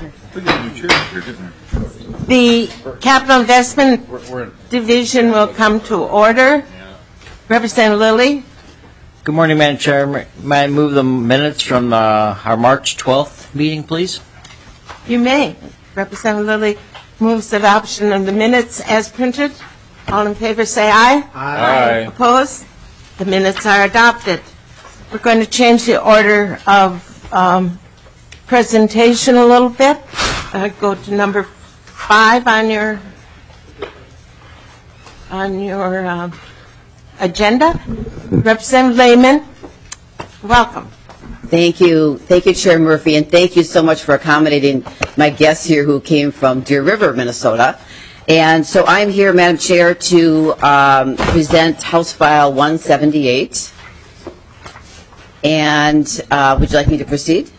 The Capital Investment Division will come to order. Representative Lilly. Good morning, Madam Chair. May I move the minutes from our March 12th meeting, please? You may. Representative Lilly moves adoption of the minutes as printed. All in favor say aye. Aye. Opposed? The minutes are adopted. We're going to change the order of presentation a little bit. Go to number 5 on your agenda. Representative Lehman, welcome. Thank you, Chair Murphy, and thank you so much for accommodating my guests here who came from Deer River, Minnesota. And so I'm here, Madam Chair, to present House File 178. And would you like me to proceed?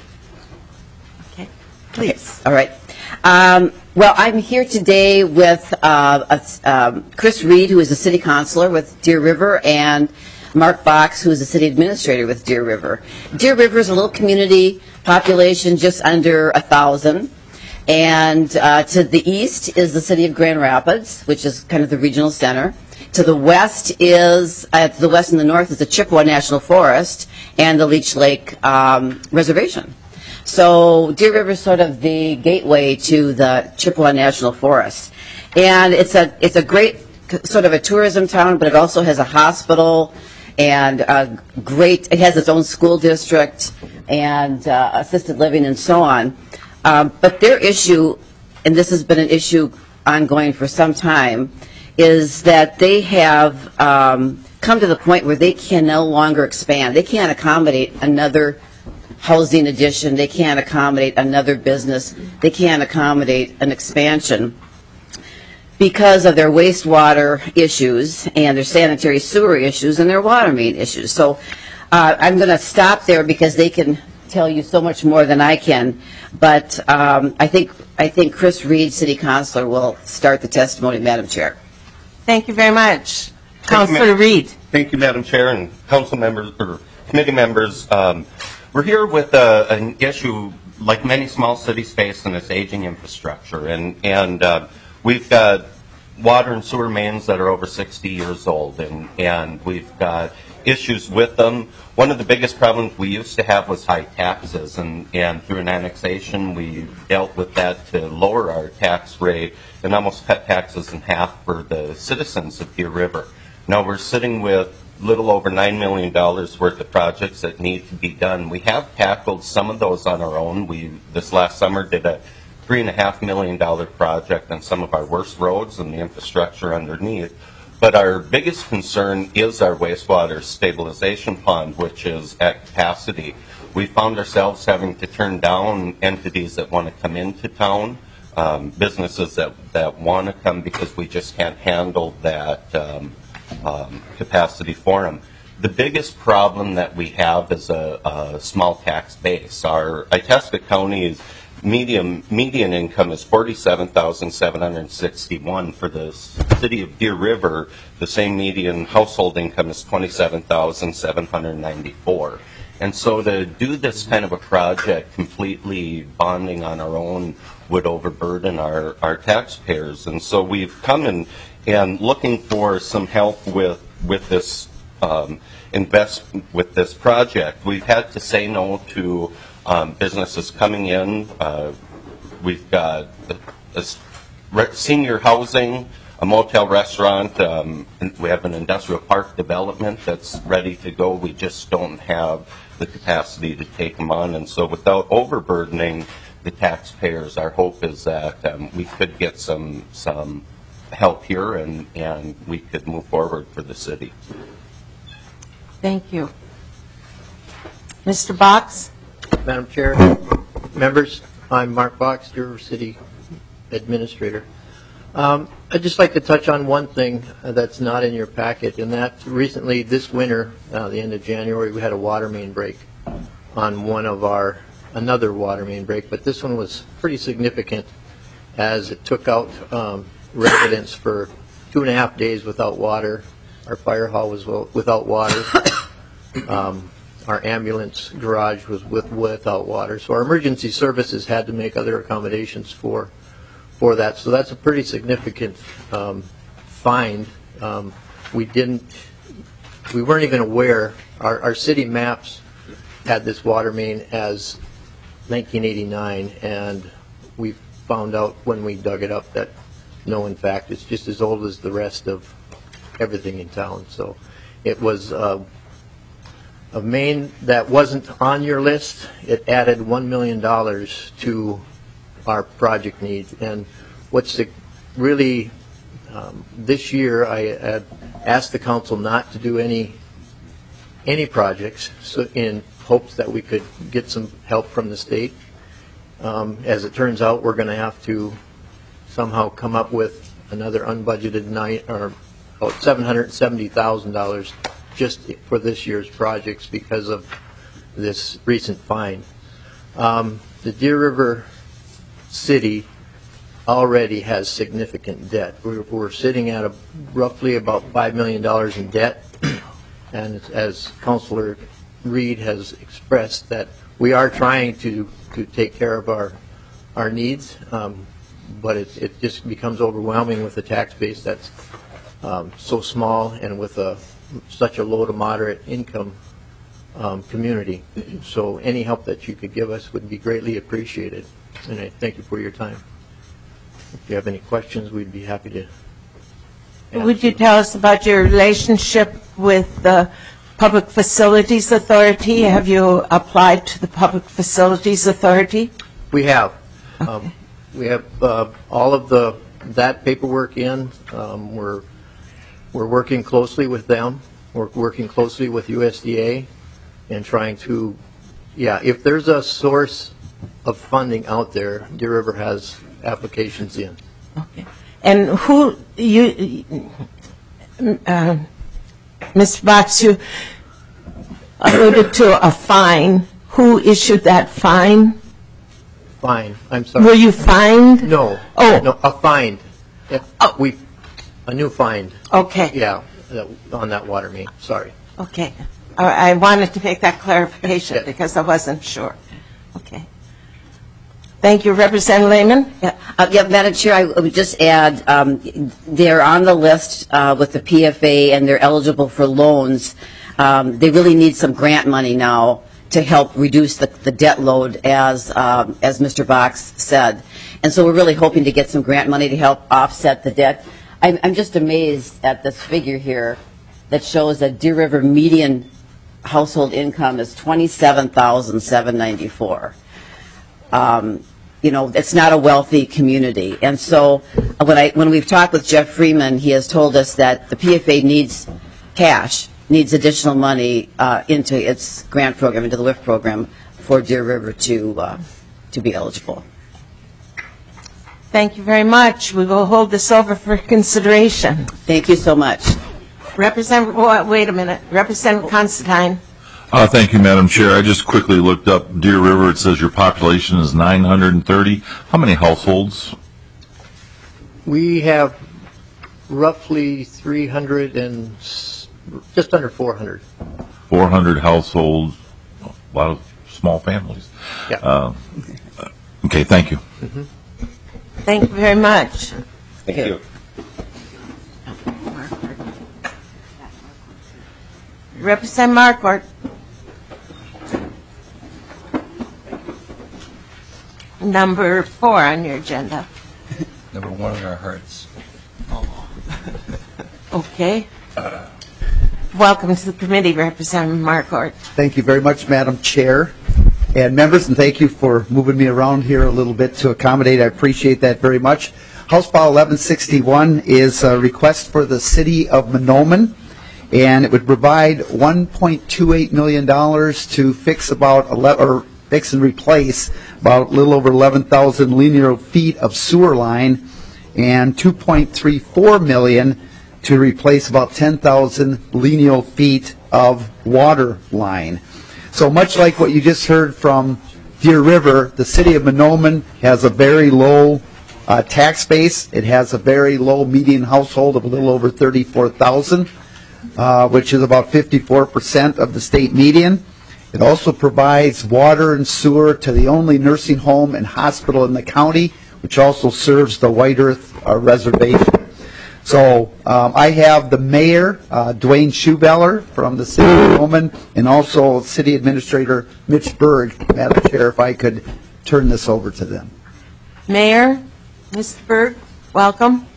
Okay, please. All right. Well, I'm here today with Chris Reed, who is the City Councilor with Deer River, and Mark Box, who is the City Administrator with Deer River. Deer River is a little community, population just under 1,000. And to the east is the City of Grand Rapids, which is kind of the regional center. To the west and the north is the Chippewa National Forest and the Leech Lake Reservation. So Deer River is sort of the gateway to the Chippewa National Forest. And it's a great sort of a tourism town, but it also has a hospital and it has its own school district and assisted living and so on. But their issue, and this has been an issue ongoing for some time, is that they have come to the point where they can no longer expand. They can't accommodate another housing addition. They can't accommodate another business. They can't accommodate an expansion because of their wastewater issues and their sanitary sewer issues and their water main issues. So I'm going to stop there because they can tell you so much more than I can. But I think Chris Reed, City Councilor, will start the testimony, Madam Chair. Thank you very much. Councilor Reed. Thank you, Madam Chair, and council members or committee members. We're here with an issue like many small cities face, and it's aging infrastructure. And we've got water and sewer mains that are over 60 years old, and we've got issues with them. One of the biggest problems we used to have was high taxes, and through an annexation we dealt with that to lower our tax rate and almost cut taxes in half for the citizens of Deer River. Now we're sitting with little over $9 million worth of projects that need to be done. We have tackled some of those on our own. We, this last summer, did a $3.5 million project on some of our worst roads and the infrastructure underneath. But our biggest concern is our wastewater stabilization pond, which is at capacity. We found ourselves having to turn down entities that want to come into town, businesses that want to come because we just can't handle that capacity for them. The biggest problem that we have is a small tax base. Our Itasca County's median income is $47,761. For the city of Deer River, the same median household income is $27,794. And so to do this kind of a project completely bonding on our own would overburden our taxpayers. And so we've come in and looking for some help with this with this project. We've had to say no to businesses coming in. We've got senior housing, a motel restaurant. We have an industrial park development that's ready to go. We just don't have the capacity to take them on. And so without overburdening the taxpayers, our hope is that we could get some help here and we could move forward for the city. Thank you. Mr. Box. Madam Chair, members, I'm Mark Box, Deer River City Administrator. I'd just like to touch on one thing that's not in your packet, and that recently this winter, the end of January, we had a water main break on another water main break, but this one was pretty significant as it took out residents for 2.5 days without water. Our fire hall was without water. our ambulance garage was without water. So our emergency services had to make other accommodations for that. So that's a pretty significant find. We weren't even aware. Our city maps had this water main as 1989, and we found out when we dug it up that no, in fact, it's just as old as the rest of everything in town. So it was a main that wasn't on your list. It added $1 million to our project needs. And what's really, this year I had asked the council not to do any projects, so in hopes that we could get some help from the state. As it turns out, we're going to have to somehow come up with another unbudgeted about $770,000 just for this year's projects because of this recent find. The Deer River City already has significant debt. We're sitting at roughly about $5 million in debt, and as Councilor Reed has expressed, that we are trying to take care of our needs, but it just becomes overwhelming with a tax base that's so small and with such a low to moderate income community. So any help that you could give us would be greatly appreciated, and I thank you for your time. If you have any questions, we'd be happy to answer. Would you tell us about your relationship with the Public Facilities Authority? Have you applied to the Public Facilities Authority? We have. We have all of that paperwork in. We're working closely with them. We're working closely with USDA and trying to, if there's a source of funding out there, Deer River has applications in. Okay. And who Mr. Box, you alluded to a fine. Who issued that fine? Fine. I'm sorry. Were you fined? No. Oh. No, a fine. A new fine. Okay. Yeah, on that water main. Sorry. Okay. I wanted to make that clarification because I wasn't sure. Okay. Thank you. Representative Lehman? Madam Chair, I would just add, they're on the list with the PFA and they're eligible for loans. They really need some grant money now to help reduce the debt load, as Mr. Box said. And so we're really hoping to get some grant money to help offset the debt. I'm just amazed at this figure here that shows that Deer River median household income is $27,794. It's not a wealthy community. And so when we've talked with Jeff Freeman, he has told us that the PFA needs cash, needs additional money into its grant program, into the WIF program, for Deer River to be eligible. Thank you very much. We will hold this over for consideration. Thank you so much. Wait a minute. Representative Constantine. Thank you, Madam Chair. I just quickly looked up Deer River. It says your population is 930. How many households? We have roughly 300 and just under 400. 400 households. A lot of small families. Yeah. Okay, thank you. Mm-hmm. Thank you very much. Thank you. Representative Marquardt. Number 4 on your agenda. Number 1 in our hearts. Okay. Welcome to the committee, Representative Marquardt. Thank you very much, Madam Chair and members, and thank you for moving me around here a little bit to accommodate. I appreciate that very much. House File 1161 is a request for the City of Mahnomen, and it would provide $1.28 million to fix and replace about a little over 11,000 linear feet of sewer line, and $2.34 million to replace about 10,000 lineal feet of water line. So much like what you just heard from Deer River, the City of Mahnomen has a very low tax base. It has a very low median household of a little over 34,000, which is about 54% of the state median. It also provides water and sewer to the only nursing home and hospital in the county, which also serves the White Earth Reservation. So I have the mayor, Dwayne Schubeller from the city of Monoma, and also city administrator Mitch Berg. Madam Chair, if I could turn this over to them. Mayor, Mr. Berg, welcome.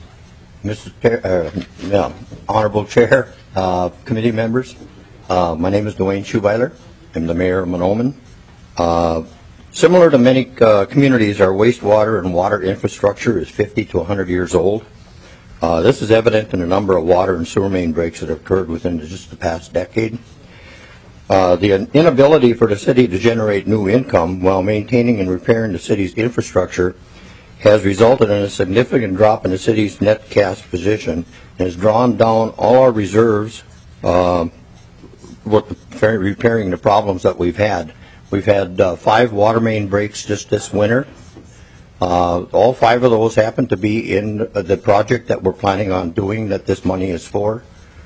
Honorable Chair, committee members, my name is Dwayne Schubeller. I'm the mayor of Monoma. Similar to many communities, our wastewater and water infrastructure is 50 to 100 years old. This is evident in a number of water and sewer main breaks that have occurred within just the past decade. The inability for the city to generate new income while maintaining and repairing the city's infrastructure has resulted in a significant drop in the city's net cash position and has drawn down all our reserves repairing the problems that we've had. We've had 5 water main breaks just this winter. All 5 of those happen to be in the project that we're planning on doing that this money is for.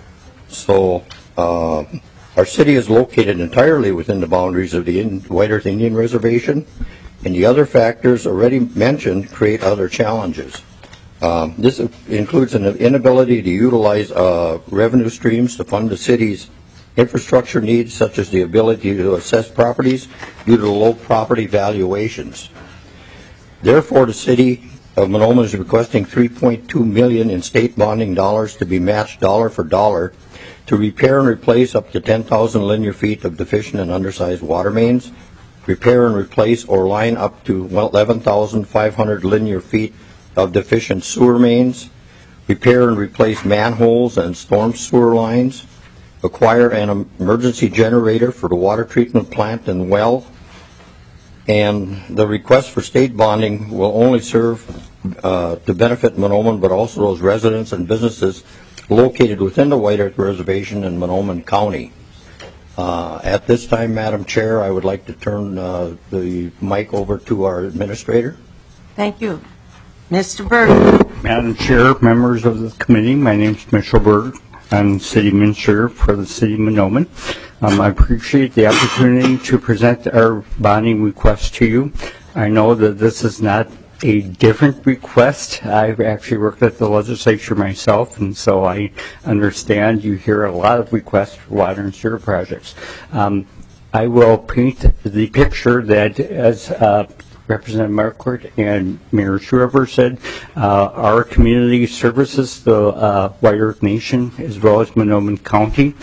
So our city is located entirely within the boundaries of the White Earth Indian Reservation, and the other factors already mentioned create other challenges. This includes an inability to utilize revenue streams to fund the city's infrastructure needs, such as the ability to assess properties due to low property valuations. Therefore, the city of Monoma is requesting $3.2 million in state bonding dollars to be matched dollar for dollar to repair and replace up to 10,000 linear feet of deficient and undersized water mains, repair and replace or line up to 11,500 linear feet of deficient sewer mains, repair and replace manholes and storm sewer lines, acquire an emergency generator for the water treatment plant and well, and the request for state bonding will only serve to benefit Monoma, but also those residents and businesses located within the White Earth Reservation in Monoma County. At this time, Madam Chair, I would like to turn the mic over to our administrator. Thank you. Mr. Berg. Madam Chair, members of the committee, my name is Mitchell Berg. I'm City Administrator for the City of Monoma. I appreciate the opportunity to present our bonding request to you. I know that this is not a different request. I've actually worked at the legislature myself, and so I understand you hear a lot of requests for water and sewer projects. I will paint the picture that, as Representative Marquardt and Mayor Schubeller said, our community services the White Earth Nation as well as Monoma County.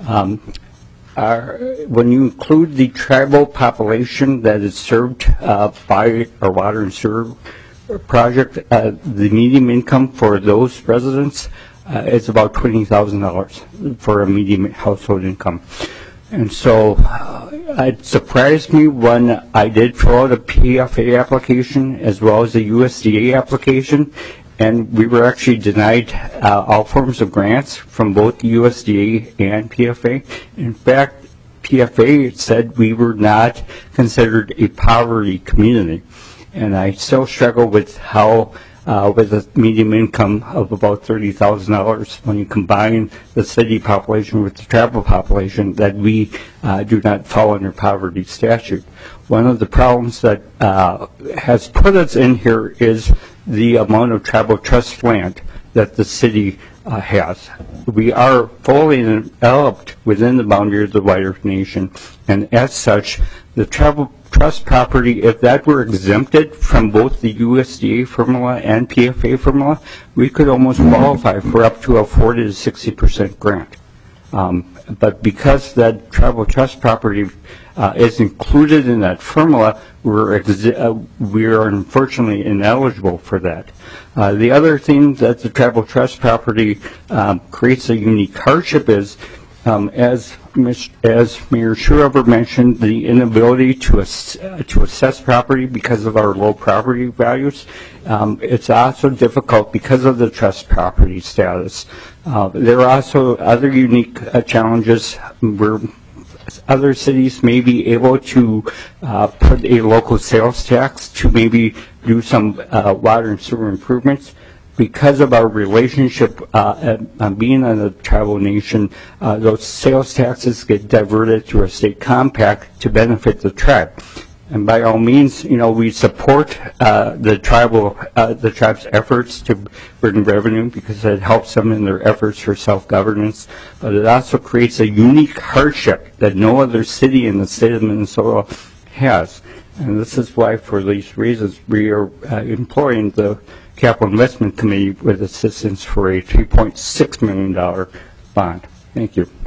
When you include the tribal population that is served by our water and sewer project, the median income for those residents is about $20,000 for a median household income. And so it surprised me when I did fill out a PFA application as well as a USDA application, and we were actually denied all forms of grants from both the USDA and PFA. In fact, PFA said we were not considered a poverty community, and I still struggle with how with a median income of about $30,000 when you combine the city population with the tribal population, that we do not fall under poverty statute. One of the problems that has put us in here is the amount of tribal trust land that the city has. We are fully enveloped within the boundary of the White Earth Nation, and as such, the tribal trust property, if that were exempted from both the USDA formula and PFA formula, we could almost qualify for up to a 40 to 60% grant. But because that tribal trust property is included in that formula, we are unfortunately ineligible for that. The other thing that the tribal trust property creates a unique hardship is, as Mayor Schubeller mentioned, the inability to assess property because of our low property values. It's also difficult because of the trust property status. There are also other unique challenges where other cities may be able to put a local sales tax to maybe do some water and sewer improvements. because of our relationship being on the tribal nation, those sales taxes get diverted through a state compact to benefit the tribe. And by all means, we support the tribe's efforts to bring revenue because it helps them in their efforts for self-governance. But it also creates a unique hardship that no other city in the state of Minnesota has. And this is why, for these reasons, we are employing the Capital Investment Committee with assistance for a $3.6 million bond. Thank you.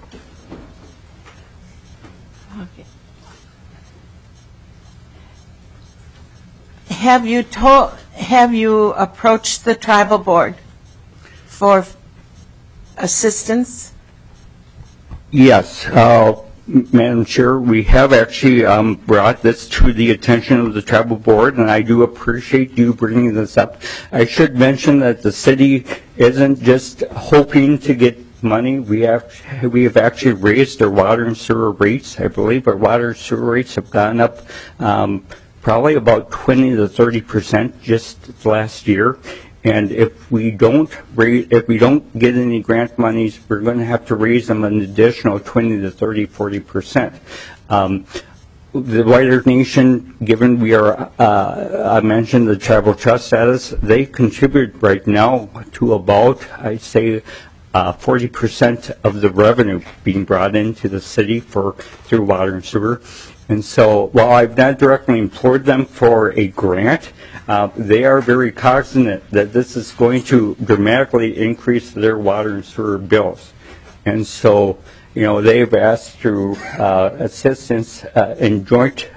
Have you approached the tribal board for assistance? Yes, Madam Chair, we have actually brought this to the attention of the tribal board, and I do appreciate you bringing this up. I should mention that the city isn't just hoping to get money. We have actually raised our water and sewer rates. I believe our water and sewer rates have gone up probably about 20 to 30% just last year. And if we don't get any grant monies, we're going to have to raise them an additional 20 to 30, 40%. The wider nation, given we are, I mentioned the tribal trust status, they contribute right now to about, I'd say, 40% of the revenue being brought into the city through water and sewer. And so while I've not directly implored them for a grant, they are very cognizant that this is going to dramatically increase their water and sewer bills. And so, they've asked through assistance in joint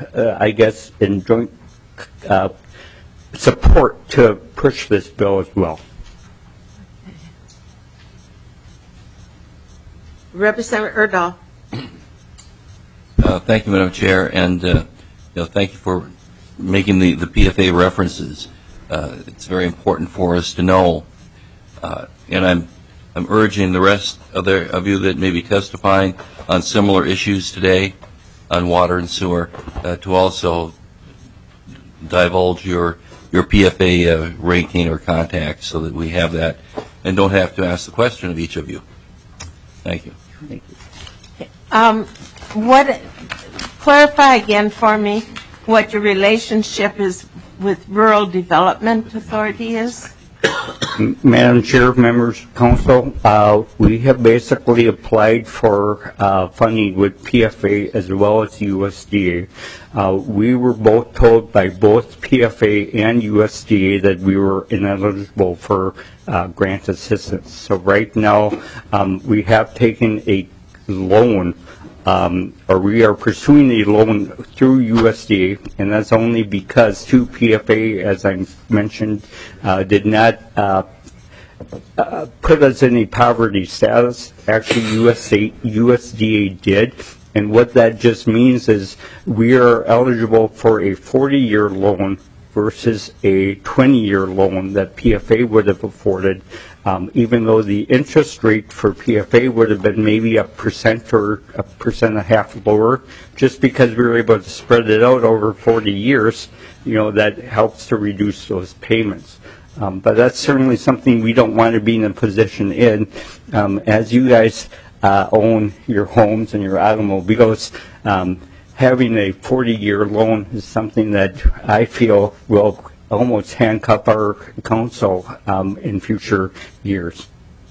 support to push this bill as well. Representative Erdahl. Thank you, Madam Chair, and thank you for making the PFA references. It's very important for us to know, and I'm urging the rest of you that may be testifying on similar issues today on water and sewer to also divulge your PFA ranking or contact so that we have that and don't have to ask the question of each of you. Thank you. Thank you. Clarify again for me what your relationship is with Rural Development Authority is? Madam Chair, members of council, we have basically applied for funding with PFA as well as USDA. We were both told by both PFA and USDA that we were ineligible for grant assistance. So right now, we have taken a loan, or we are pursuing a loan through USDA, and that's only because two PFA, as I mentioned, did not put us in a poverty status. Actually, USDA did, and what that just means is we are eligible for a 40-year loan versus a 20-year loan that PFA would have afforded, even though the interest rate for PFA would have been maybe 1% or 1.5% lower, just because we were able to spread it out over 40 years, that helps to reduce those payments. But that's certainly something we don't want to be in a position in. As you guys own your homes and your automobiles, having a 40-year loan is something that I feel will almost handcuff our council in future years.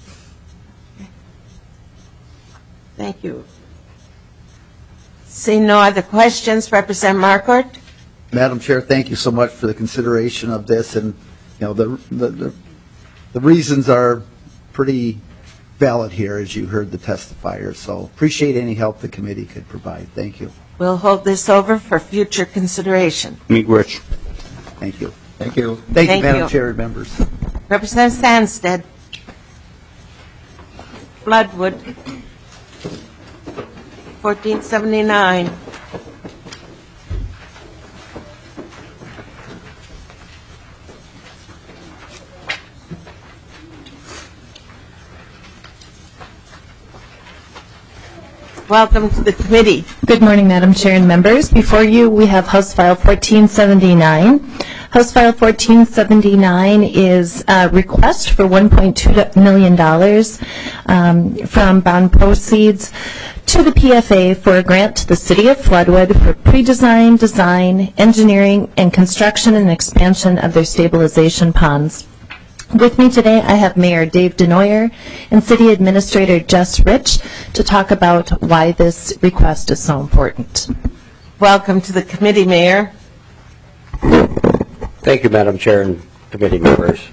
Thank you. Seeing no other questions, Representative Marquardt. Madam Chair, thank you so much for the consideration of this, and the reasons are pretty valid here, as you heard the testifiers. So appreciate any help the committee could provide. Thank you. We'll hold this over for future consideration. Meet Rich. Thank you. Thank you. Thank you, Thank Madam you. Chair and members. Representative Sandstead. Floodwood. 1479. Welcome to the committee. Good morning, Madam Chair and members. Before you, we have House File 1479. House File 1479 is a request for $1.2 million from bond proceeds to the PFA for a grant to the City of Floodwood for pre-design, design, engineering, and construction and expansion of their stabilization ponds. With me today, I have Mayor Dave DeNoyer and City Administrator Jess Rich to talk about why this request is so important. Welcome to the committee, Mayor. Thank you, Madam Chair and committee members.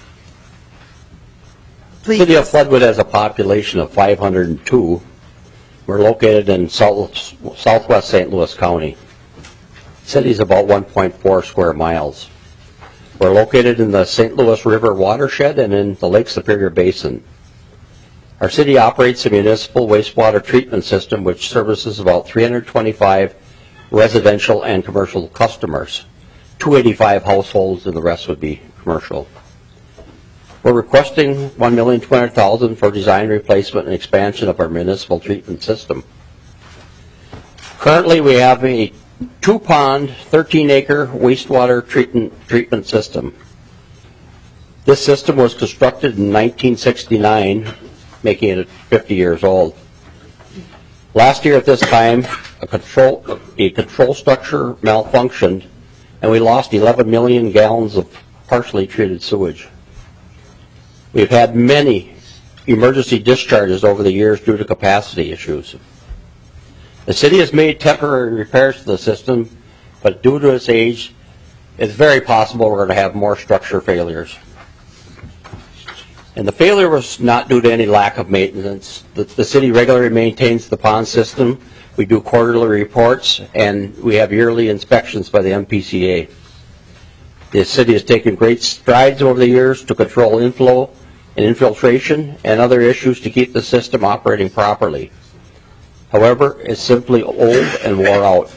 Please. City of Floodwood has a population of 502. We're located in southwest St. Louis County. The city is about 1.4 square miles. We're located in the St. Louis River watershed and in the Lake Superior Basin. Our city operates a municipal wastewater treatment system which services about 325 residential and commercial customers, 285 households, and the rest would be commercial. We're requesting $1,200,000 for design, replacement, and expansion of our municipal treatment system. Currently, we have a 2-pond, 13-acre wastewater treatment system. This system was constructed in 1969, making it 50 years old. Last year at this time, a control structure malfunctioned, and we lost 11 million gallons of partially treated sewage. We've had many emergency discharges over the years due to capacity issues. The city has made temporary repairs to the system, but due to its age, it's very possible we're going to have more structure failures. And the failure was not due to any lack of maintenance. The city regularly maintains the pond system. We do quarterly reports, and we have yearly inspections by the MPCA. The city has taken great strides over the years to control inflow and infiltration and other issues to keep the system operating properly. However, it's simply old and wore out.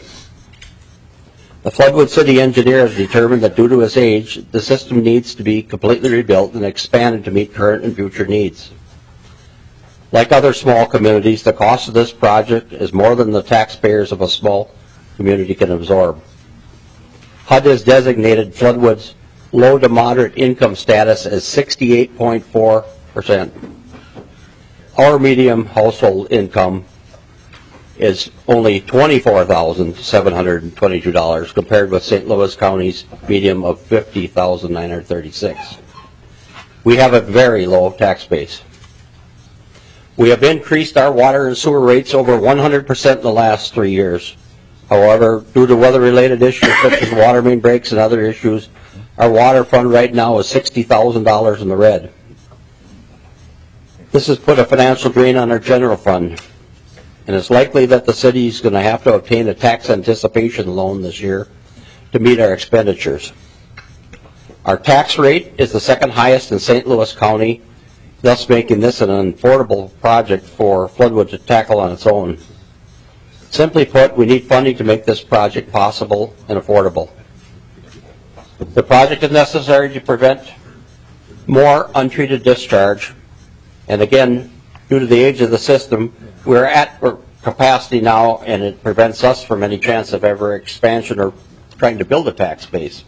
The Floodwood City engineer has determined that due to its age, the system needs to be completely rebuilt and expanded to meet current and future needs. Like other small communities, the cost of this project is more than the taxpayers of a small community can absorb. HUD has designated Floodwood's low to moderate income status as 68.4%. Our medium household income is only $24,722 compared with St. Louis County's medium of $50,936. We have a very low tax base. We have increased our water and sewer rates over 100% in the last 3 years. However, due to weather-related issues such as water main breaks and other issues, our water fund right now is $60,000 in the red. This has put a financial drain on our general fund, and it's likely that the city is going to have to obtain a tax anticipation loan this year to meet our expenditures. Our tax rate is the second highest in St. Louis County, thus making this an unaffordable project for Floodwood to tackle on its own. Simply put, we need funding to make this project possible and affordable. The project is necessary to prevent more untreated discharge, and again, due to the age of the system, we're at capacity now, and it prevents us from any chance of ever expansion or trying to build a tax base.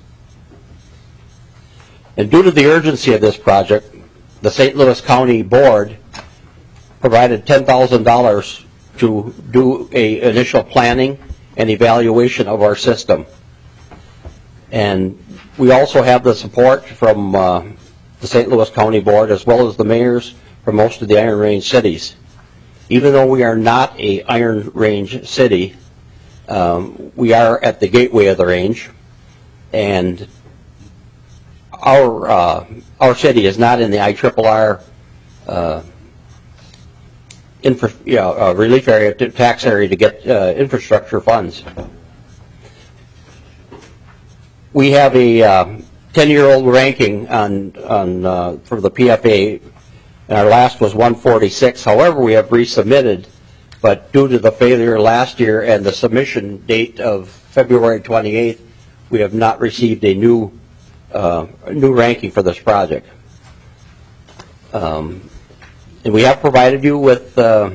And due to the urgency of this project, the St. Louis County Board provided $10,000 to do an initial planning and evaluation of our system. And we also have the support from the St. Louis County Board as well as the mayors from most of the Iron Range cities. Even though we are not a Iron Range city, we are at the gateway of the range, and our city is not in the IRRR relief area, tax area to get infrastructure funds. We have a 10-year-old ranking for the PFA. And our last was 146. However, we have resubmitted, but due to the failure last year and the submission date of February 28th, we have not received a new ranking for this project. And we have provided you with a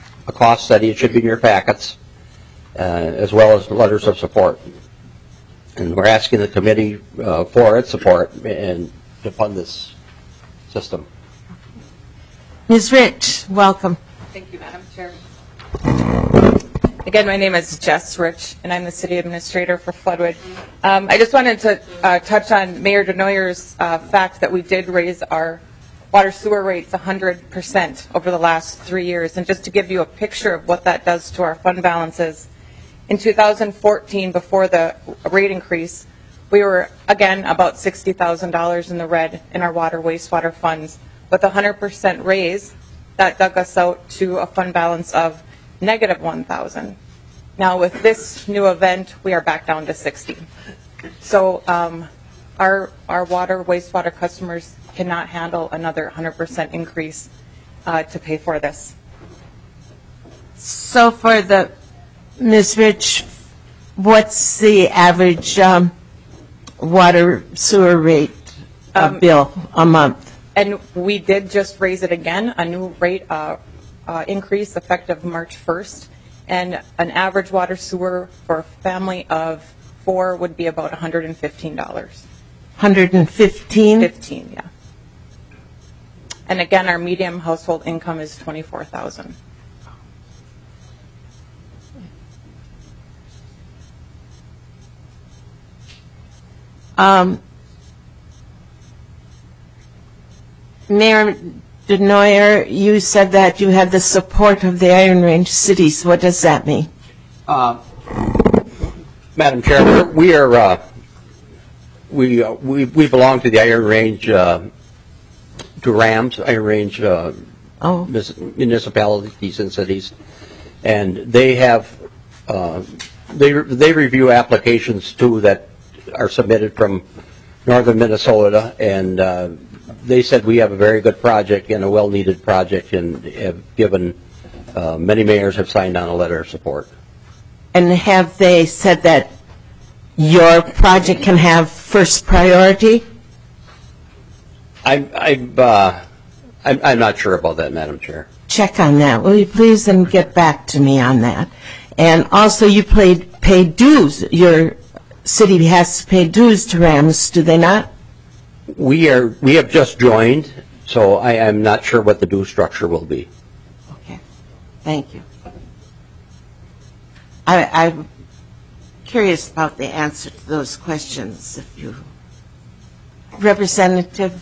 cost study. It should be in your packets, as well as letters of support. And we're asking the committee for its support and to fund this system. Ms. Rich, welcome. Thank you, Madam Chair. Again, my name is Jess Rich, and I'm the City Administrator for Floodwood. I just wanted to touch on Mayor DeNoyer's fact that we did raise our water sewer rates 100% over the last 3 years. And just to give you a picture of what that does to our fund balances, in 2014, before the rate increase, we were, again, about $60,000 in the red in our water wastewater funds. With a 100% raise, that dug us out to a fund balance of negative $1,000. Now, with this new event, we are back down to 60. So our water wastewater customers cannot handle another 100% increase to pay for this. So for the, Ms. Rich, what's the average water sewer rate bill a month? And we did just raise it again, a new rate increase effective March 1st. And an average water sewer for a family of 4 would be about $115. 115? 15, yeah. And again, our median household income is $24,000. Mayor DeNoyer, you said that you had the support of the Iron Range cities. What does that mean? Madam Chair, we belong to the Iron Range, to RAMS, Iron Range municipalities and cities, and they have they review applications too that are submitted from northern Minnesota, and they said we have a very good project and a well-needed project, and have given many mayors have signed on a letter of support. And have they said that your project can have first priority? I'm not sure about that, Madam Chair. Check on that, will you please, and get back to me on that. And also, you pay dues. Your city has to pay dues to RAMS, do they not? We have just joined, so I am not sure what the due structure will be. Okay, thank you. I'm curious about the answer to those questions. If you, Representative.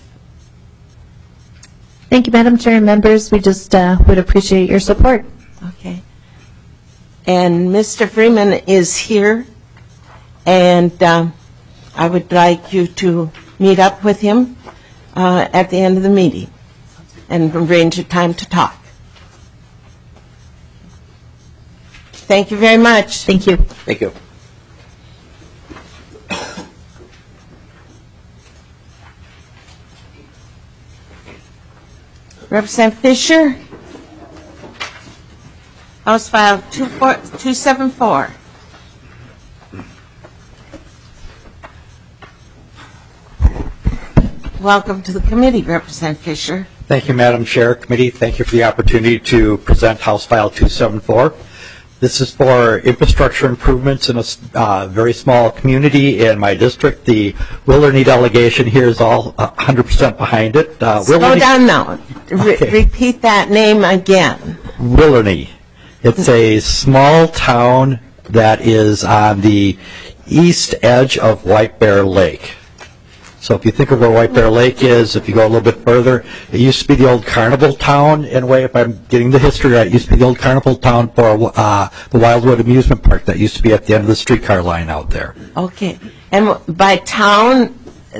Thank you, Madam Chair and members. We just would appreciate your support. Okay. And Mr. Freeman is here, and I would like you to meet up with him at the end of the meeting and arrange a time to talk. Thank you very much. Thank you. Thank you. Representative Fisher, House File 274. Welcome to the committee, Representative Fisher. Thank you, Madam Chair. Committee, thank you for the opportunity to present House File 274. This is for infrastructure improvements in a very small community in my district. The Willerny delegation here is all 100% behind it. Slow down now. Repeat that name again. Willerny. It's a small town that is on the east edge of White Bear Lake. So if you think of where White Bear Lake is, if you go a little bit further, it used to be the old carnival town, in a way, if I'm getting the history right. It used to be the old carnival town for the Wildwood Amusement Park that used to be at the end of the streetcar line out there. Okay. And by town,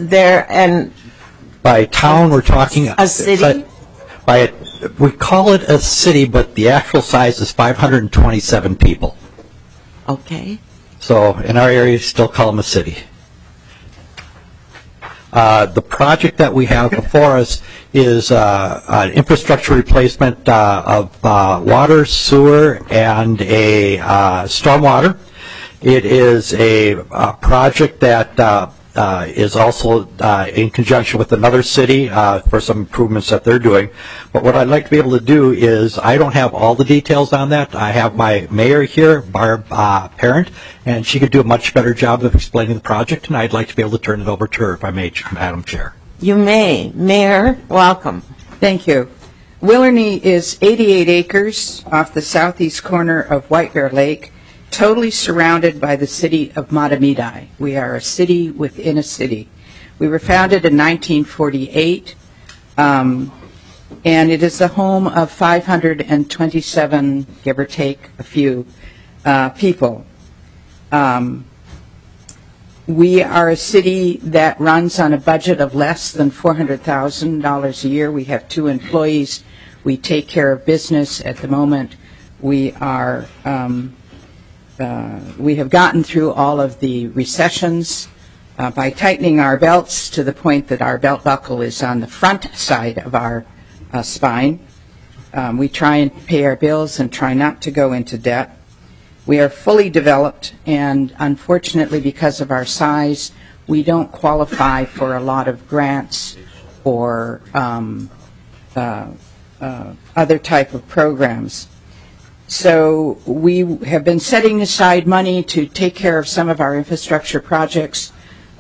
by town, we're talking a city? We call it a city, but the actual size is 527 people. Okay. So in our area, we still call them a city. The project that we have before us is an infrastructure replacement of water, sewer, and a stormwater. It is a project that is also in conjunction with another city for some improvements that they're doing. But what I'd like to be able to do is, I don't have all the details on that. I have my mayor here, Barb Parent, and she could do a much better job of explaining the project, and I'd like to be able to turn it over to her if I may, Madam Chair. You may. Mayor, welcome. Thank you. Willerny is 88 acres off the southeast corner of White Bear Lake, totally surrounded by the city of Mahtomedi. We are a city within a city. We were founded in 1948, and it is the home of 527, give or take a few, people. We are a city that runs on a budget of less than $400,000 a year. We have 2 employees. We take care of business at the moment. We are we have gotten through all of the recessions by tightening our belts to the point that our belt buckle is on the front side of our spine. We try and pay our bills and try not to go into debt. We are fully developed, and unfortunately, because of our size, we don't qualify for a lot of grants or other type of programs. So we have been setting aside money to take care of some of our infrastructure projects,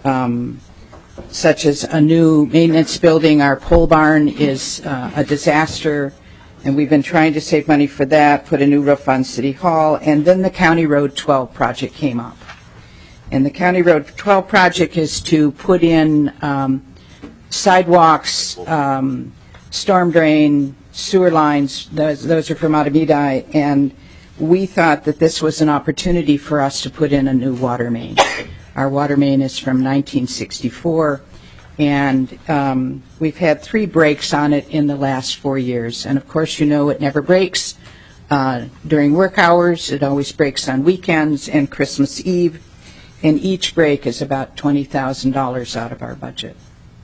such as a new maintenance building. Our pole barn is a disaster, and we've been trying to save money for that, put a new roof on City Hall, and then the County Road 12 project came up. And the County Road 12 project is to put in sidewalks, storm drain, sewer lines. Those are from Mahtomedi, and we thought that this was an opportunity for us to put in a new water main. Our water main is from 1964, and we've had 3 breaks on it in the last 4 years. And of course, you know, it never breaks during work hours. It always breaks on weekends and Christmas Eve, and each break is about $20,000 out of our budget.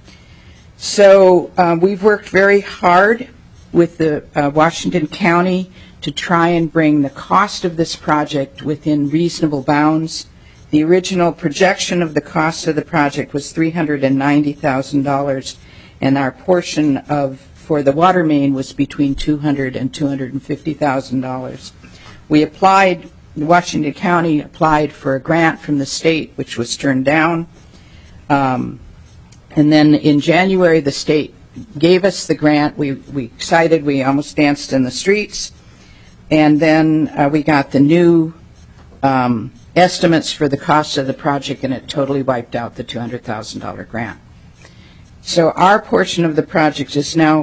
So we've worked very hard with the Washington County to try and bring the cost of this project within reasonable bounds. The original projection of the cost of the project was $390,000, and our portion for the water main was between $200,000 and $250,000. Washington County applied for a grant from the state, which was turned down. And then in January, the state gave us the grant. We excited. We almost danced in the streets. And then we got the new estimates for the cost of the project, and it totally wiped out the $200,000 grant. So our portion of the project is now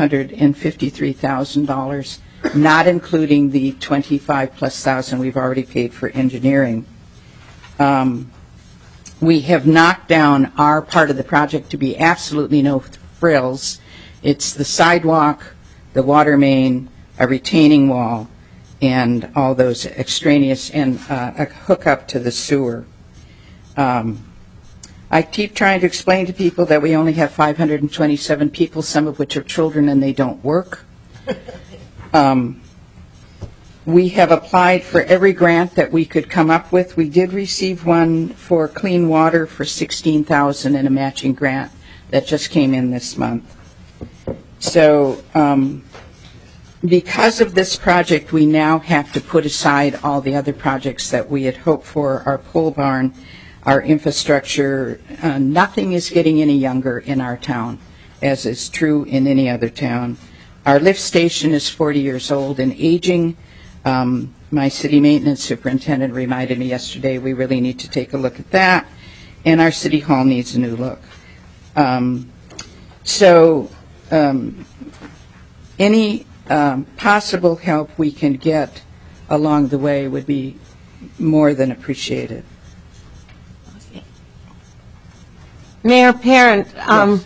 $553,000, not including the $25,000+ we've already paid for engineering. We have knocked down our part of the project to be absolutely no frills. It's the sidewalk, the water main, a retaining wall, and all those extraneous, and a hookup to the sewer. I keep trying to explain to people that we only have 527 people, some of which are children, and they don't work. We have applied for every grant that we could come up with. We did receive one for clean water for $16,000 in a matching grant that just came in this month. So because of this project, we now have to put aside all the other projects that we had hoped for, our pole barn, our infrastructure. Nothing is getting any younger in our town, as is true in any other town. Our lift station is 40 years old and aging. My city maintenance superintendent reminded me yesterday we really need to take a look at that, and our city hall needs a new look. Any possible help we can get along the way would be more than appreciated. Mayor Parent, Yes.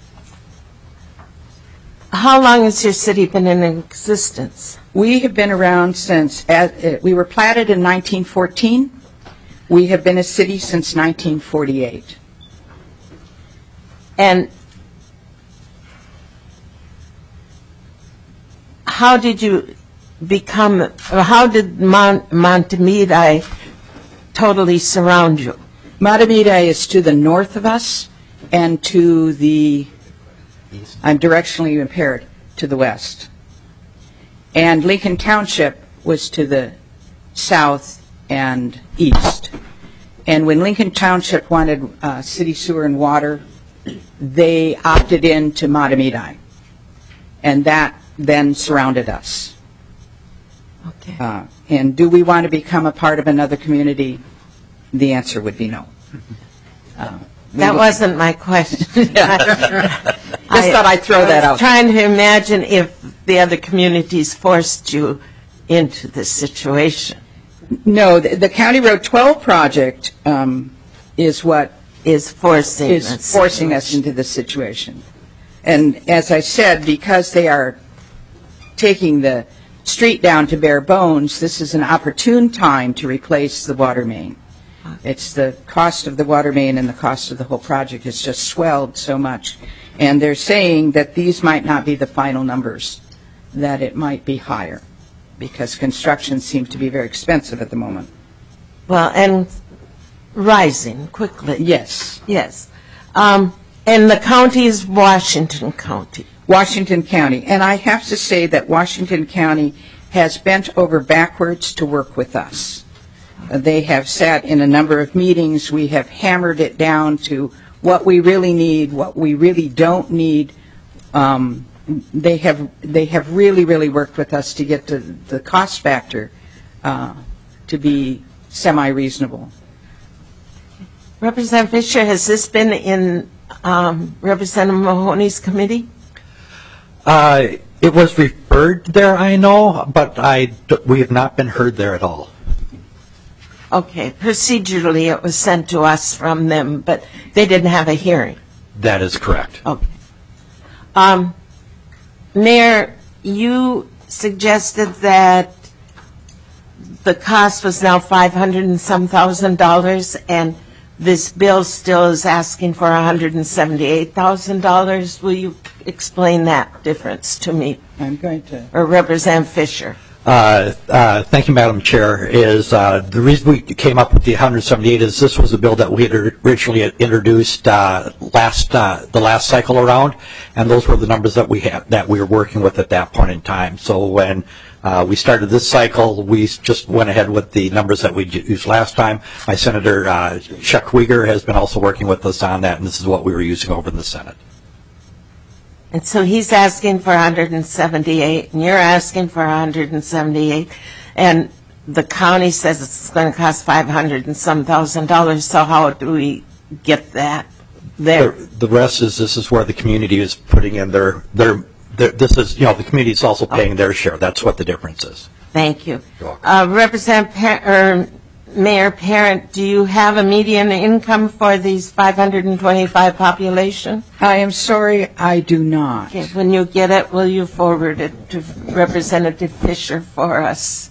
How long has your city been in existence? We have been around since, we were platted in 1914. We have been a city since 1948. And how did you become, or how did Mahtomedi totally surround you? Matamidi is to the north of us, and to the, I'm directionally impaired, to the west. And Lincoln Township was to the south and east. And when Lincoln Township wanted city sewer and water, they opted into Matamidi. And that then surrounded us. Okay. And do we want to become a part of another community? The answer would be no. That wasn't my question. Just thought I'd throw that out. I was trying to imagine if the other communities forced you into this situation. No, the County Road 12 project is what is forcing us into this situation. And as I said, because they are taking the street down to bare bones, this is an opportune time to replace the water main. It's the cost of the water main and the cost of the whole project has just swelled so much. And they're saying that these might not be the final numbers, that it might be higher, because construction seems to be very expensive at the moment. Well, and rising quickly. Yes. Yes. And the county is Washington County. Washington County. And I have to say that Washington County has bent over backwards to work with us. They have sat in a number of meetings. We have hammered it down to what we really need, what we really don't need. They have really, really worked with us to get the cost factor to be semi-reasonable. Representative Fisher, has this been in Representative Mahoney's committee? It was referred there, I know, but we have not been heard there at all. Okay. Procedurally, it was sent to us from them, but they didn't have a hearing. That is correct. Okay. Mayor, you suggested that the cost was now $500 and some thousand, and this bill still is asking for $178,000. Will you explain that difference to me? I'm going to. Or Representative Fisher? Thank you, Madam Chair. The reason we came up with the 178 is this was a bill that we had originally introduced the last cycle around, and those were the numbers that we were working with at that point in time. So when we started this cycle, we just went ahead with the numbers that we used last time. My Senator Chuck Uygur has been also working with us on that, and this is what we were using over in the Senate. And so he's asking for 178, and you're asking for 178, and the county says it's going to cost $500 and some thousand. So how do we get that there? The rest is this is where the community is putting in their this is the community is also paying their share. That's what the difference is. Thank you. Mayor Parent, do you have a median income for these 525 population? I am sorry, I do not. Okay, when you get it, will you forward it to Representative Fisher for us?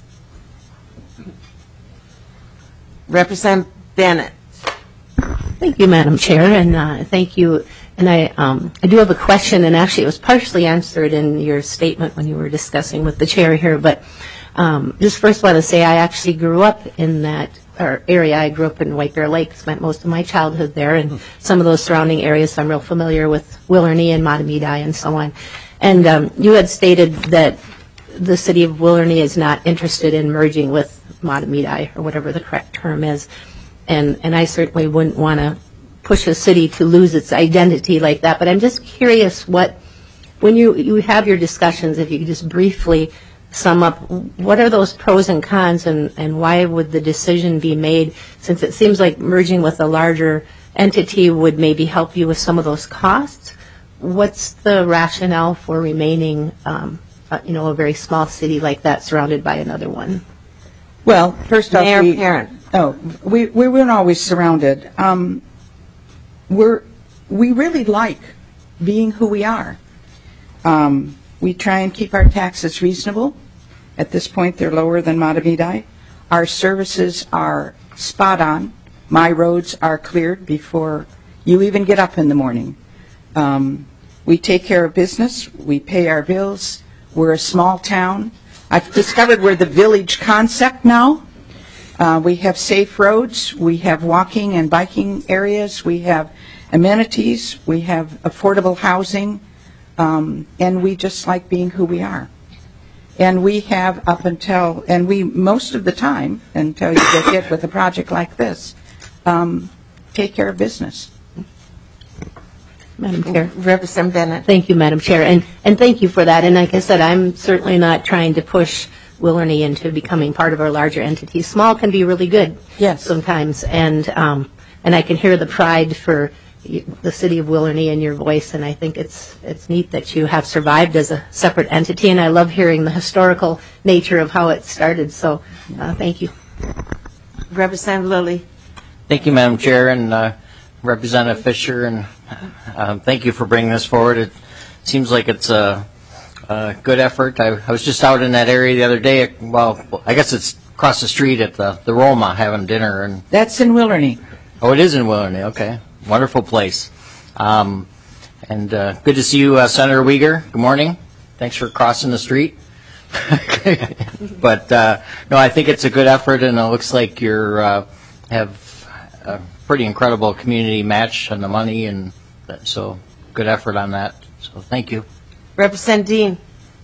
Representative Bennett. Thank you, Madam Chair, and thank you. And I do have a question, and actually it was partially answered in your statement when you were discussing with the chair here, but just first want to say I actually grew up in that area. I grew up in White Bear Lake, spent most of my childhood there, and some of those surrounding areas, so I'm real familiar with Willerny and Matamidi and so on. And you had stated that the city of Willerny is not interested in merging with Matamidi, or whatever the correct term is, and I certainly wouldn't want to push a city to lose its identity like that, but I'm just curious when you have your discussions, if you could just briefly sum up, what are those pros and cons, and why would the decision be made, since it seems like merging with a larger entity would maybe help you with some of those costs? What's the rationale for remaining, a very small city like that surrounded by another one? Well, first off, Mayor Parent. We weren't always surrounded. We really like being who we are. We try and keep our taxes reasonable. At this point, they're lower than Matamidi. Our services are spot on. My roads are cleared before you even get up in the morning. We take care of business. We pay our bills. We're a small town. I've discovered we're the village concept now. We have safe roads. We have walking and biking areas. We have amenities. We have affordable housing. And we just like being who we are. And we have most of the time, until you get hit with a project like this, take care of business. Madam Chair. Representative Bennett. Thank you, Madam Chair, and thank you for that. And like I said, I'm certainly not trying to push Willerny into becoming part of our larger entity. Small can be really good sometimes, and I can hear the pride for the city of Willerny in your voice, and I think it's neat that you have survived as a separate entity, and I love hearing the historical nature of how it started, so thank you. Representative Lilly. Thank you, Madam Chair, and Representative Fisher, and thank you for bringing this forward. It seems like it's a good effort. I was just out in that area the other day. Well, I guess it's across the street at the Roma having dinner. And that's in Willerny. Oh, it is in Willerny. Okay, wonderful place. And good to see you, Senator Uyghur. Good morning. Thanks for crossing the street. But no, I think it's a good effort, and it looks like you have a pretty incredible community match on the money, and so good effort on that. So thank you. Representative Dean.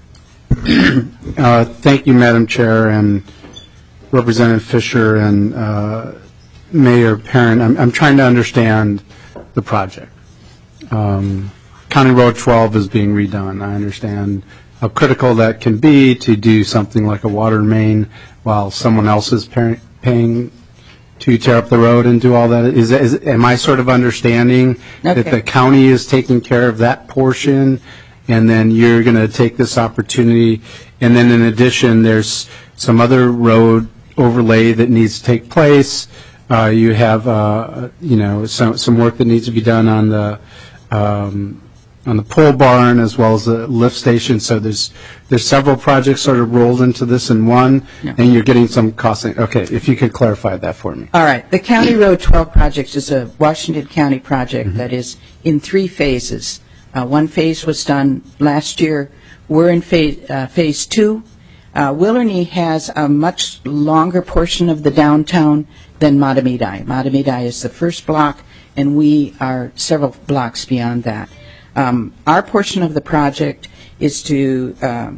Thank you, Madam Chair, and Representative Fisher and Mayor Perrin. I'm trying to understand the project. County Road 12 is being redone. I understand how critical that can be to do something like a water main while someone else is paying to tear up the road and do all that. Am I sort of understanding that the county is taking care of that portion, and then you're going to take this opportunity, and then in addition there's some other road overlay that needs to take place. You have some work that needs to be done on the pole barn as well as the lift station. So there's several projects sort of rolled into this in one, and you're getting some costing. Okay, if you could clarify that for me. All right. The County Road 12 project is a Washington County project that is in 3 phases. One phase was done last year. We're in phase 2. Willerny has a much longer portion of the downtown than Mahtomedi. Mahtomedi is the first block, and we are several blocks beyond that. Our portion of the project is to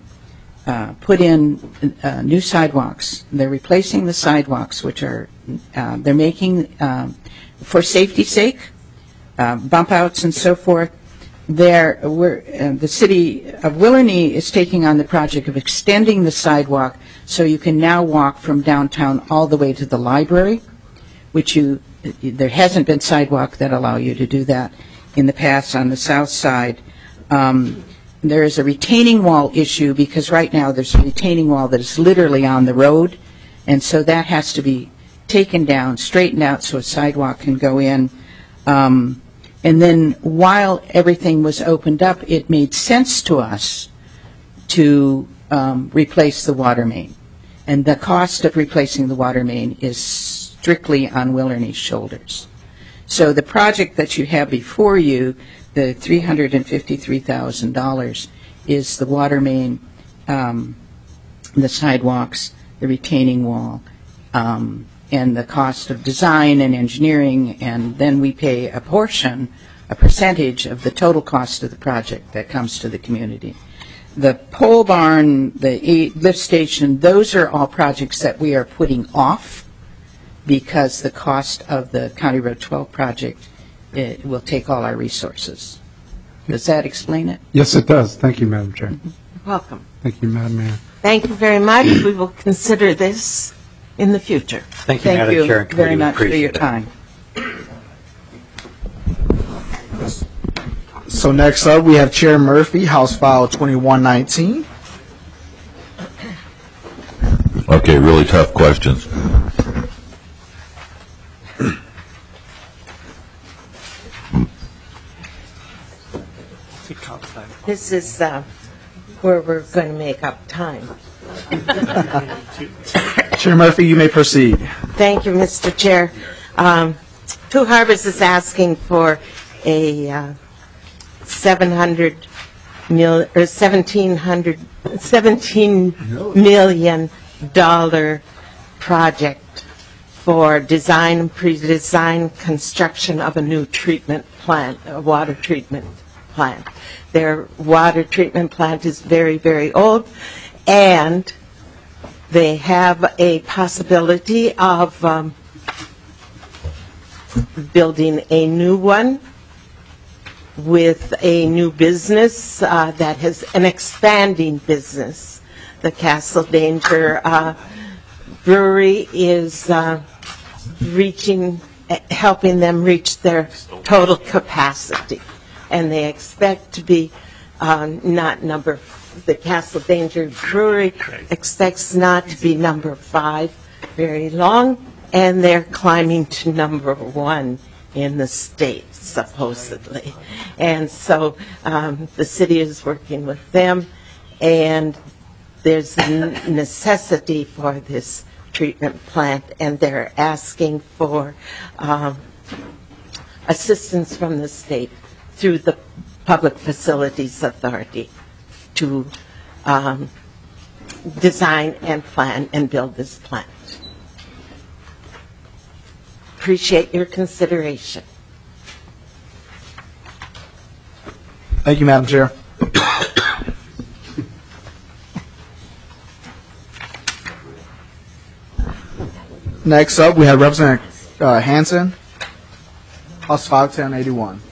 put in new sidewalks. They're replacing the sidewalks, which are they're making for safety's sake, bump outs and so forth. The city of Willerny is taking on the project of extending the sidewalk so you can now walk from downtown all the way to the library, which there hasn't been sidewalk that allow you to do that in the past on the south side. There is a retaining wall issue because right now there's a retaining wall that is literally on the road, and so that has to be taken down, straightened out so a sidewalk can go in. And then while everything was opened up, it made sense to us to replace the water main. And the cost of replacing the water main is strictly on Willerny's shoulders. So the project that you have before you, the $353,000, is the water main, the sidewalks, the retaining wall, and the cost of design and engineering, and then we pay a percentage of the total cost of the project that comes to the community. The pole barn, the lift station, those are all projects that we are putting off because the cost of the County Road 12 project will take all our resources. Does that explain it? Yes, it does. Thank you, Madam Chair. Welcome. Thank you, Madam Mayor. Thank you very much. We will consider this in the future. Thank you, Madam Chair. Thank you very much for your time. So next up, we have Chair Murphy, House File 2119. Okay, really tough questions. This is where we're going to make up time. Chair Murphy, you may proceed. Thank you, Mr. Chair. Two Harbors is asking for a $17 million project for design and pre-design construction of a new treatment plant, a water treatment plant. Their water treatment plant is very, very old, and they have a possibility of building a new one with a new business that has an expanding business. The Castle Danger Brewery is helping them reach their total capacity, and they expect to be the Castle Danger Brewery expects not to be number 5 very long, and they're climbing to number 1 in the state, supposedly. And so the city is working with them, and there's a necessity for this treatment plant, and they're asking for assistance from the state through the Public Facilities Authority to design and plan and build this plant. Appreciate your consideration. Thank you, Madam Chair. Next up, we have Representative Hansen, House File 1081.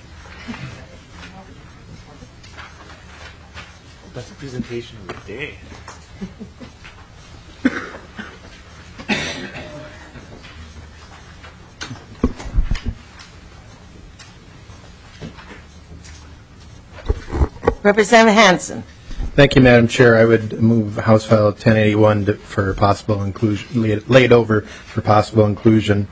Best presentation of the day. Representative Hansen. Thank you, Madam Chair. I would move House File 1081 for possible inclusion, laid over for possible inclusion.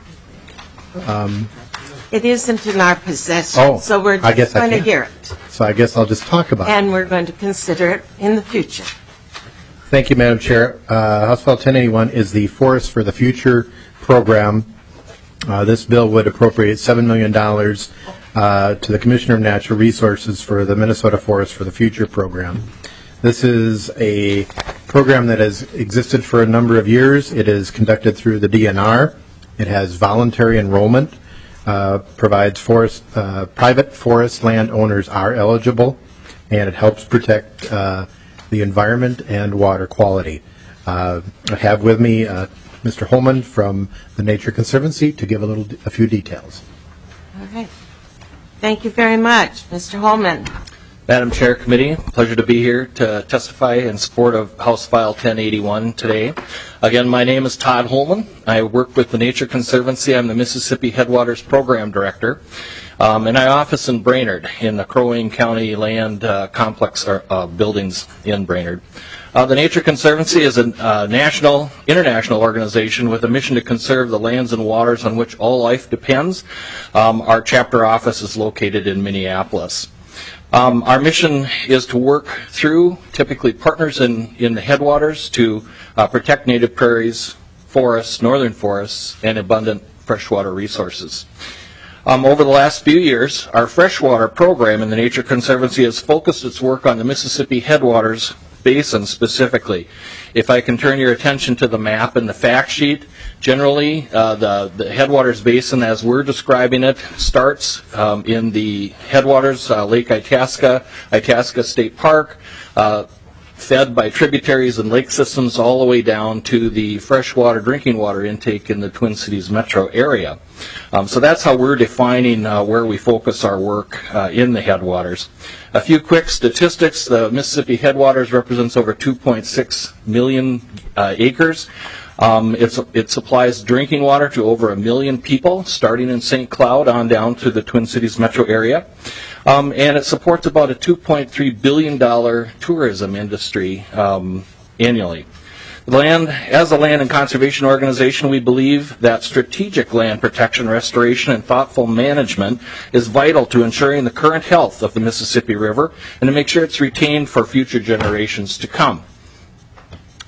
It isn't in our possession, so we're just going to hear it. So I guess I'll just talk about it. And we're going to consider it in the future. Thank you, Madam Chair. House File 1081 is the Forest for the Future program. This bill would appropriate $7 million to the Commissioner of Natural Resources for the Minnesota Forest for the Future program. This is a program that has existed for a number of years. It is conducted through the DNR. It has voluntary enrollment, provides private forest landowners are eligible, and it helps protect the environment and water quality. I have with me Mr. Holman from the Nature Conservancy to give a few details. All right. Thank you very much. Mr. Holman. Madam Chair, Committee, pleasure to be here to testify in support of House File 1081 today. Again, my name is Todd Holman. I work with the Nature Conservancy. I'm the Mississippi Headwaters Program Director. And I office in Brainerd in the Crow Wing County Land Complex buildings in Brainerd. The Nature Conservancy is a international organization with a mission to conserve the lands and waters on which all life depends. Our chapter office is located in Minneapolis. Our mission is to work through typically partners in the headwaters to protect native prairies, forests, northern forests, and abundant freshwater resources. Over the last few years, our freshwater program in the Nature Conservancy has focused its work on the Mississippi Headwaters Basin specifically. If I can turn your attention to the map and the fact sheet, generally the Headwaters Basin as we're describing it starts in the headwaters, Lake Itasca, Itasca State Park, fed by tributaries and lake systems all the way down to the freshwater drinking water intake in the Twin Cities metro area. So that's how we're defining where we focus our work in the headwaters. A few quick statistics. The Mississippi Headwaters represents over 2.6 million acres. It supplies drinking water to over 1 million people, starting in St. Cloud on down to the Twin Cities metro area. And it supports about a $2.3 billion tourism industry annually. As a land and conservation organization, we believe that strategic land protection, restoration, and thoughtful management is vital to ensuring the current health of the Mississippi River and to make sure it's retained for future generations to come.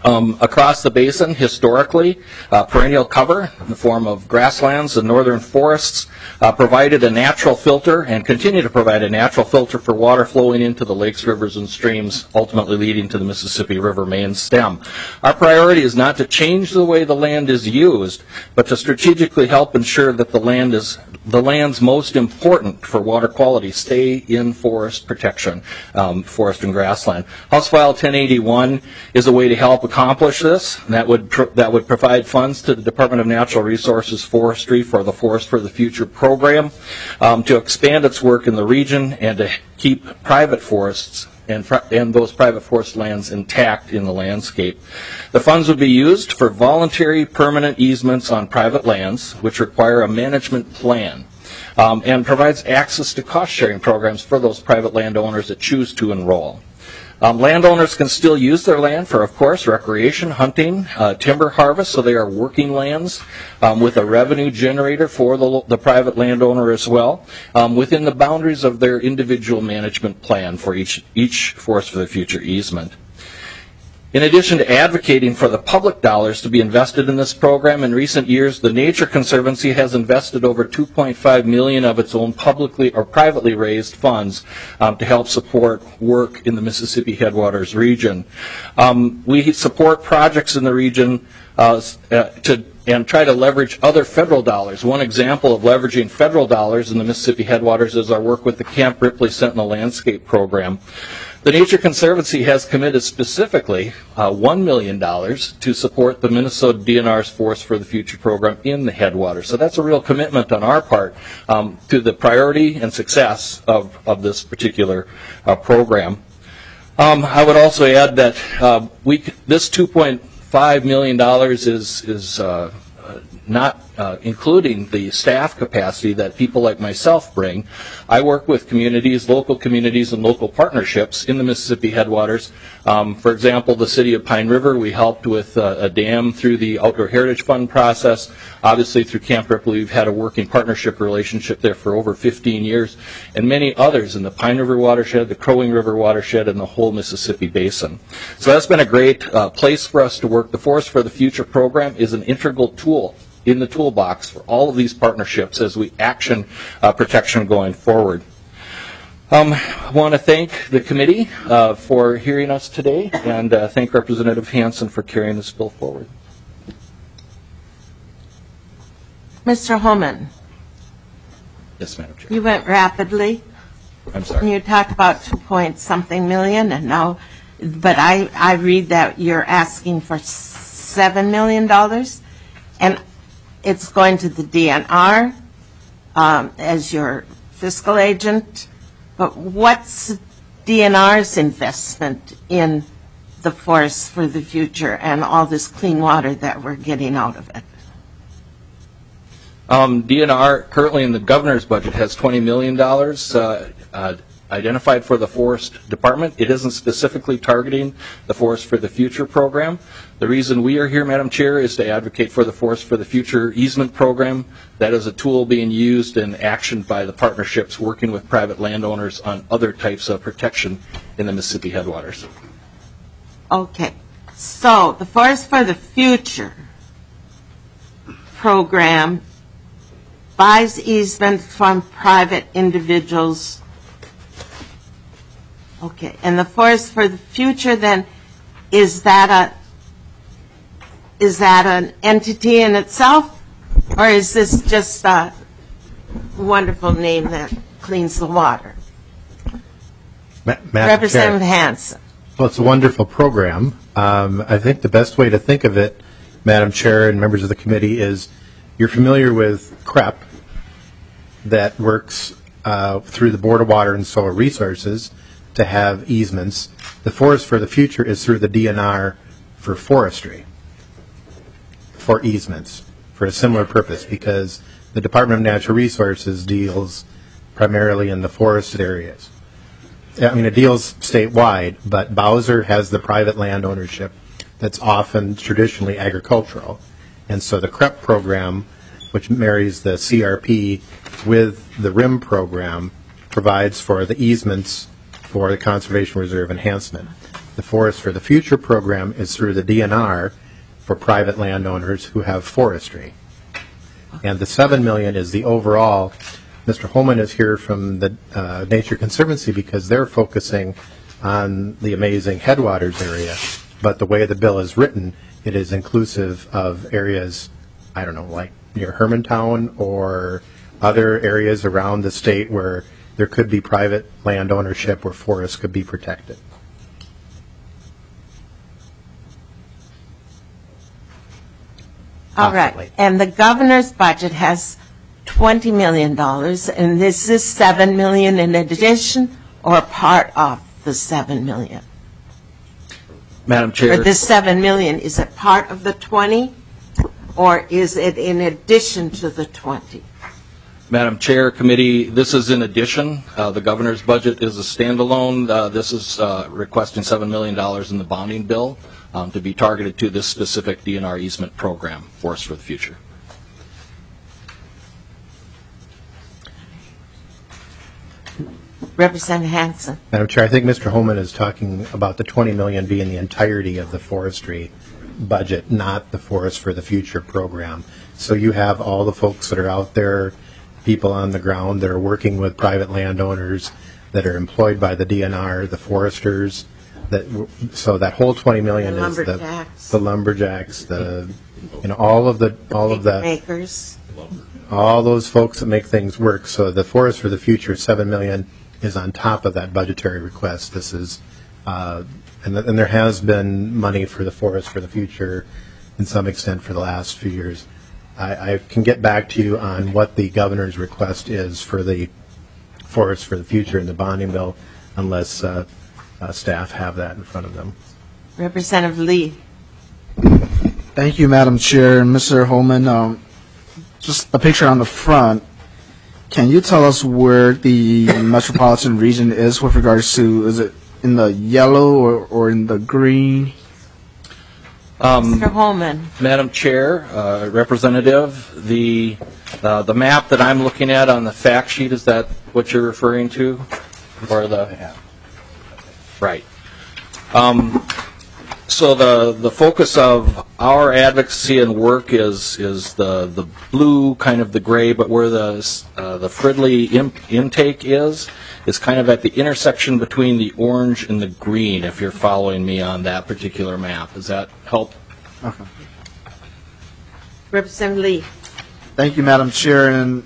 Across the basin, historically, perennial cover in the form of grasslands and northern forests provided a natural filter and continue to provide a natural filter for water flowing into the lakes, rivers, and streams, ultimately leading to the Mississippi River main stem. Our priority is not to change the way the land is used, but to strategically help ensure that the land's most important for water quality stay in forest protection, forest and grassland. House File 1081 is a way to help accomplish this. That would provide funds to the Department of Natural Resources Forestry for the Forest for the Future program to expand its work in the region and to keep private forests and those private forest lands intact in the landscape. The funds would be used for voluntary permanent easements on private lands, which require a management plan, and provides access to cost-sharing programs for those private landowners that choose to enroll. Landowners can still use their land for, of course, recreation, hunting, timber harvest, so they are working lands with a revenue generator for the private landowner as well, within the boundaries of their individual management plan for each Forest for the Future easement. In addition to advocating for the public dollars to be invested in this program, in recent years, the Nature Conservancy has invested over $2.5 million of its own publicly or privately raised funds to help support work in the Mississippi Headwaters region. We support projects in the region and try to leverage other federal dollars. One example of leveraging federal dollars in the Mississippi Headwaters is our work with the Camp Ripley Sentinel Landscape Program. The Nature Conservancy has committed specifically $1 million to support the Minnesota DNR's Forest for the Future program in the Headwaters. So that's a real commitment on our part to the priority and success of this particular program. I would also add that this $2.5 million is not including the staff capacity that people like myself bring. I work with communities, local communities, and local partnerships in the Mississippi Headwaters. For example, the city of Pine River, we helped with a dam through the Outdoor Heritage Fund process. Obviously, through Camp Ripley, we've had a working partnership relationship there for over 15 years, and many others in the Pine River watershed, the Crow Wing River watershed, and the whole Mississippi Basin. So that's been a great place for us to work. The Forest for the Future program is an integral tool in the toolbox for all of these partnerships as we action protection going forward. I want to thank the committee for hearing us today and thank Representative Hansen for carrying this bill forward. Mr. Holman. Yes, Madam Chair. You went rapidly. I'm sorry. You talked about 2-point-something million, and now, but I read that you're asking for $7 million, and it's going to the DNR as your fiscal agent. But what's DNR's investment in the Forest for the Future and all this clean water that we're getting out of it? DNR currently in the governor's budget has $20 million identified for the Forest Department. It isn't specifically targeting the Forest for the Future program. The reason we are here, Madam Chair, is to advocate for the Forest for the Future easement program. That is a tool being used and actioned by the partnerships working with private landowners on other types of protection in the Mississippi Headwaters. Okay. So the Forest for the Future program buys easements from private individuals. Okay. And the Forest for the Future, then, is that an entity in itself, or is this just a wonderful name that cleans the water? Representative Hansen. Well, it's a wonderful program. I think the best way to think of it, Madam Chair and members of the committee, is you're familiar with CREP that works through the Board of Water and Soil Resources to have easements. The Forest for the Future is through the DNR for forestry, for easements, for a similar purpose, because the Department of Natural Resources deals primarily in the forested areas. I mean, it deals statewide, but Bowser has the private land ownership that's often traditionally agricultural. And so the CREP program, which marries the CRP with the RIM program, provides for the easements for the Conservation Reserve enhancement. The Forest for the Future program is through the DNR for private landowners who have forestry. And the $7 million is the overall. Mr. Holman is here from the Nature Conservancy because they're focusing on the amazing headwaters area. But the way the bill is written, it is inclusive of areas, I don't know, like near Hermantown or other areas around the state where there could be private land ownership where forests could be protected. All right. And the governor's budget has $20 million, and this is $7 million in addition or part of the $7 million? Madam Chair. Or the $7 million, is it part of the 20, or is it in addition to the 20? Madam Chair, Committee, this is in addition. The governor's budget is a standalone. This is requesting $7 million in the bonding bill to be targeted to this specific DNR easement program, Forest for the Future. Representative Hansen. Madam Chair, I think Mr. Holman is talking about the $20 million being the entirety of the forestry budget, not the Forest for the Future program. So you have all the folks that are out there, people on the ground that are working with private landowners that are employed by the DNR, the foresters. So that whole $20 million is the lumberjacks, makers, all those folks that make things work. So the Forest for the Future $7 million is on top of that budgetary request. This is, and there has been money for the Forest for the Future in some extent for the last few years. I can get back to you on what the governor's request is for the Forest for the Future in the bonding bill, unless staff have that in front of them. Representative Lee. Thank you, Madam Chair. And Mr. Holman, just a picture on the front. Can you tell us where the metropolitan region is with regards to, is it in the yellow or in the green? Mr. Holman. Madam Chair, Representative, the map that I'm looking at on the fact sheet, is that what you're referring to? Or the right. So the focus of our advocacy and work is the blue, kind of the gray, but where the Fridley intake is kind of at the intersection between the orange and the green, if you're following me on that particular map. Does that help? Okay. Representative Lee. Thank you, Madam Chair. And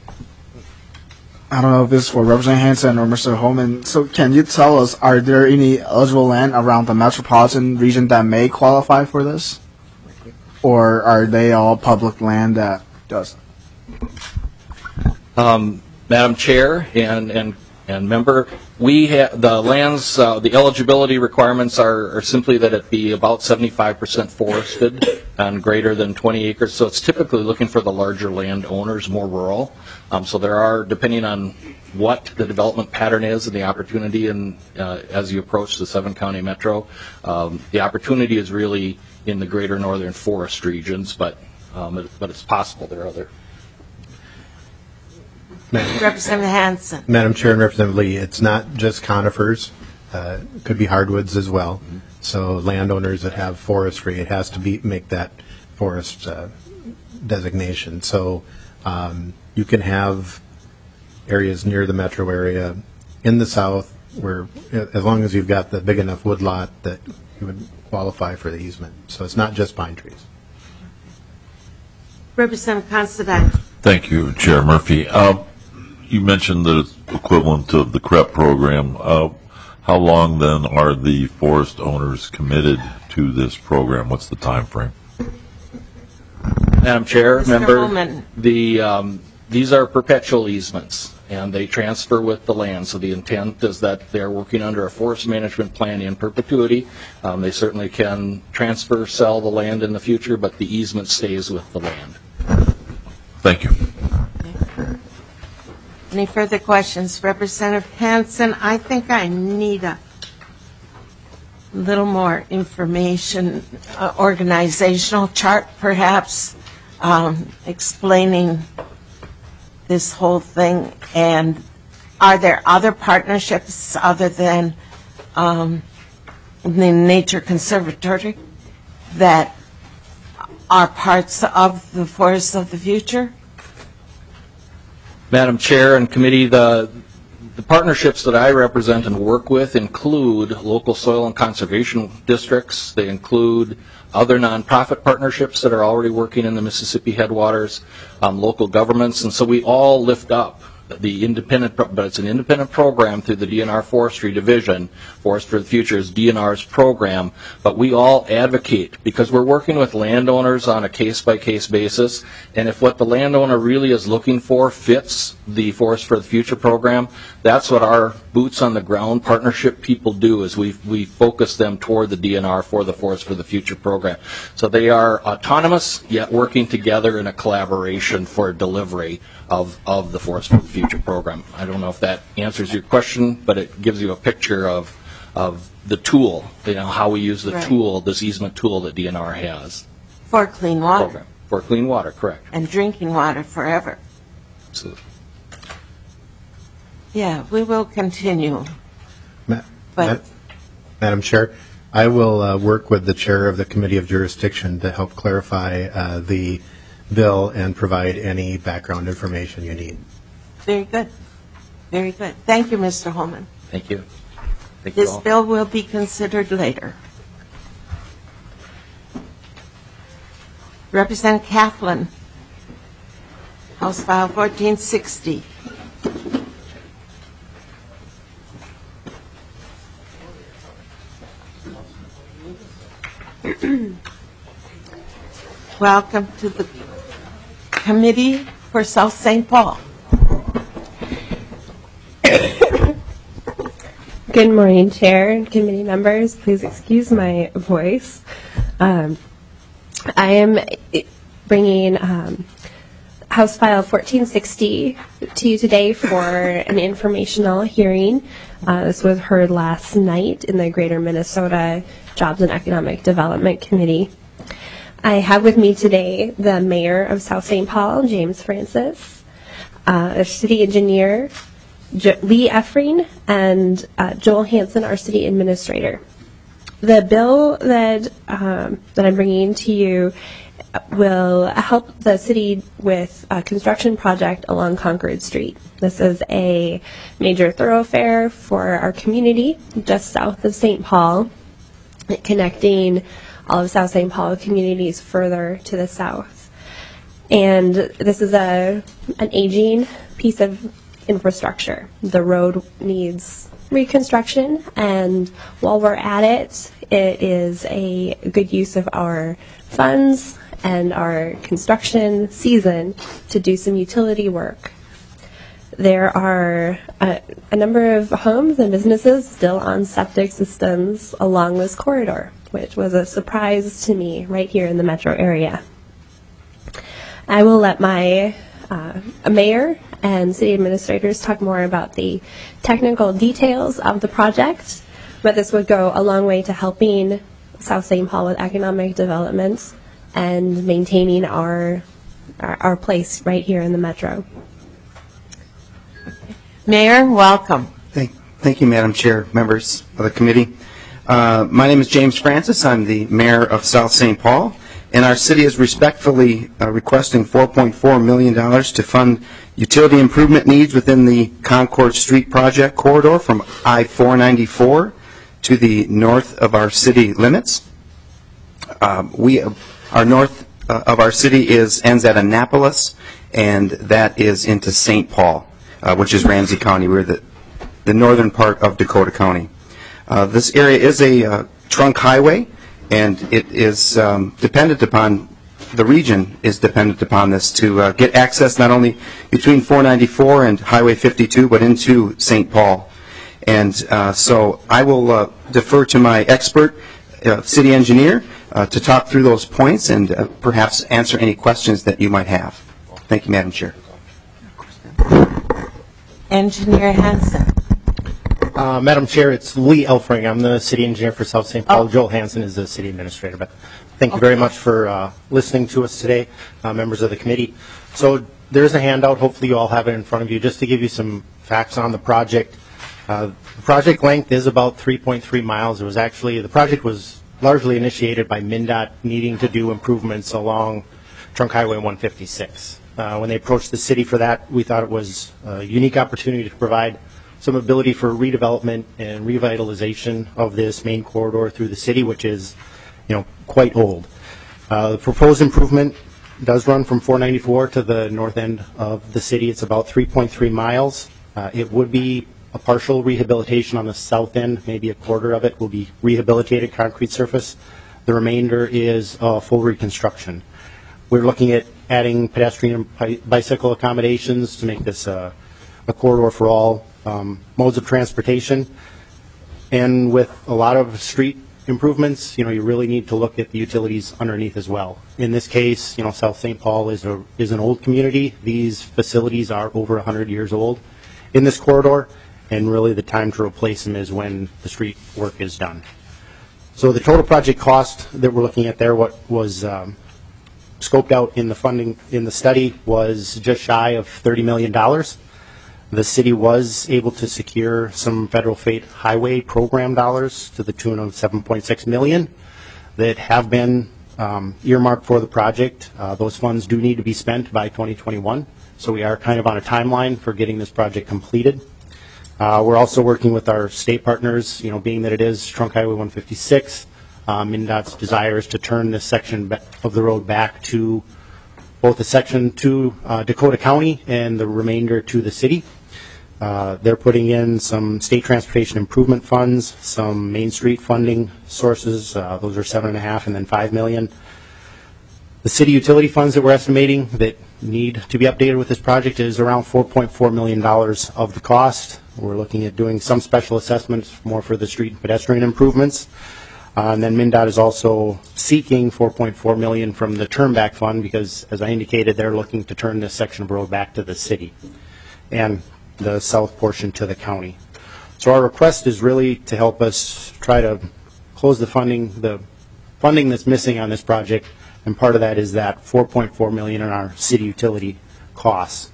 I don't know if this is for Representative Hansen or Mr. Holman. So can you tell us, are there any eligible land around the metropolitan region that may qualify for this? Or are they all public land that doesn't? Madam Chair and member, we have the lands, the eligibility requirements are simply that it be about 75% forested and greater than 20 acres. So it's typically looking for the larger landowners, more rural. So there are, depending on what the development pattern is and the opportunity, and as you approach the 7-county metro, the opportunity is really in the greater northern forest regions, but it's possible there are other. Representative Hansen. Madam Chair and Representative Lee, it's not just conifers. It could be hardwoods as well. So landowners that have forestry, it has to make that forest designation. So you can have areas near the metro area in the south where, as long as you've got the big enough woodlot, that you would qualify for the easement. So it's not just pine trees. Representative Considine. Thank you, Chair Murphy. You mentioned that it's equivalent of the CREP program. How long, then, are the forest owners committed to this program? What's the time frame? Madam Chair, Mr. member, Holman. These are perpetual easements, and they transfer with the land. So the intent is that they're working under a forest management plan in perpetuity. They certainly can transfer, sell the land in the future, but the easement stays with the land. Thank you. Any further questions? Representative Hansen, I think I need a little more information, organizational chart perhaps, explaining this whole thing. And are there other partnerships other than the Nature Conservatory that are parts of the forests of the future? Madam Chair and Committee, the partnerships that I represent and work with include local soil and conservation districts. They include other nonprofit partnerships that are already working in the Mississippi headwaters, local governments, and so we all lift up the independent, but it's an independent program through the DNR Forestry Division. Forest for the Future is DNR's program, but we all advocate because we're working with landowners on a case-by-case basis, and if what the landowner really is looking for fits the Forest for the Future program, that's what our boots-on-the-ground partnership people do, is we focus them toward the DNR for the Forest for the Future program. So they are autonomous, yet working together in a collaboration for delivery of the Forest for the Future program. I don't know if that answers your question, but it gives you a picture of the tool, how we use the tool, this easement tool that DNR has. For clean water. Program. For clean water, correct. And drinking water forever. Absolutely. Yeah, we will continue. Madam Chair, I will work with the chair of the Committee of Jurisdiction to help clarify the bill and provide any background information you need. Very good. Very good. Thank you, Mr. Holman. Thank you. Thank you This all. bill will be considered later. Representative Kaplan, House File 1460. Welcome to the Committee for South St. Paul. Good morning, Chair and committee members. Please excuse my voice. I am bringing House File 1460 to you today for an informational hearing. This was heard last night in the Greater Minnesota Jobs and Economic Development Committee. I have with me today the Mayor of South St. Paul, James Francis, our City Engineer, Lee Effring, and Joel Hansen, our City Administrator. The bill that I'm bringing to you will help the city with a construction project along Concord Street. This is a major thoroughfare for our community just south of St. Paul, connecting all of South St. Paul communities further to the south. And this is an aging piece of infrastructure. The road needs reconstruction, and while we're at it, it is a good use of our funds and our construction season to do some utility work. There are a number of homes and businesses still on septic systems along this corridor, which was a surprise to me right here in the metro area. I will let my mayor and city administrators talk more about the technical details of the project, but this would go a long way to helping South St. Paul with economic development and maintaining our place right here in the metro. Mayor, welcome. Thank you, Madam Chair, members of the committee. My name is James Francis. I'm the mayor of South St. Paul, and our city is respectfully requesting $4.4 million to fund utility improvement needs within the Concord Street project corridor from I-494 to the north of our city limits. Our north of our city ends at Annapolis, and that is into St. Paul, which is Ramsey County. We're the northern part of Dakota County. This area is a trunk highway, and it is dependent upon, the region is dependent upon this to get access not only between 494 and Highway 52, but into St. Paul. And so I will defer to my expert city engineer to talk through those points and perhaps answer any questions that you might have. Thank you, Madam Chair. Engineer Hansen. Madam Chair, it's Lee Elfring. I'm the city engineer for South St. Paul. Joel Hansen is the city administrator. But thank you very much for listening to us today, members of the committee. So there's a handout. Hopefully you all have it in front of you just to give you some facts on the project. The project length is about 3.3 miles. The project was largely initiated by MnDOT needing to do improvements along Trunk Highway 156. When they approached the city for that, we thought it was a unique opportunity to provide some ability for redevelopment and revitalization of this main corridor through the city, which is, quite old. The proposed improvement does run from 494 to the north end of the city. It's about 3.3 miles. It would be a partial rehabilitation on the south end. Maybe a quarter of it will be rehabilitated concrete surface. The remainder is full reconstruction. We're looking at adding pedestrian and bicycle accommodations to make this a corridor for all modes of transportation. And with a lot of street improvements, you really need to look at the utilities underneath as well. In this case, South St. Paul is an old community. These facilities are over 100 years old in this corridor, and really the time to replace them is when the street work is done. So the total project cost that we're looking at there, what was scoped out in the funding in the study, was just shy of $30 million. The city was able to secure some federal state highway program dollars to the tune of $7.6 million that have been earmarked for the project. Those funds do need to be spent by 2021, so we are kind of on a timeline for getting this project completed. We're also working with our state partners, being that it is Trunk Highway 156. MnDOT's desire is to turn this section of the road back to both the section to Dakota County and the remainder to the city. They're putting in some state transportation improvement funds, some Main Street funding sources. Those are $7.5 and then $5 million. The city utility funds that we're estimating that need to be updated with this project is around $4.4 million of the cost. We're looking at doing some special assessments more for the street and pedestrian improvements. And then MnDOT is also seeking $4.4 million from the Turnback Fund because, as I indicated, they're looking to turn this section of road back to the city and the south portion to the county. So our request is really to help us try to close the funding that's missing on this project, and part of that is that $4.4 million in our city utility costs.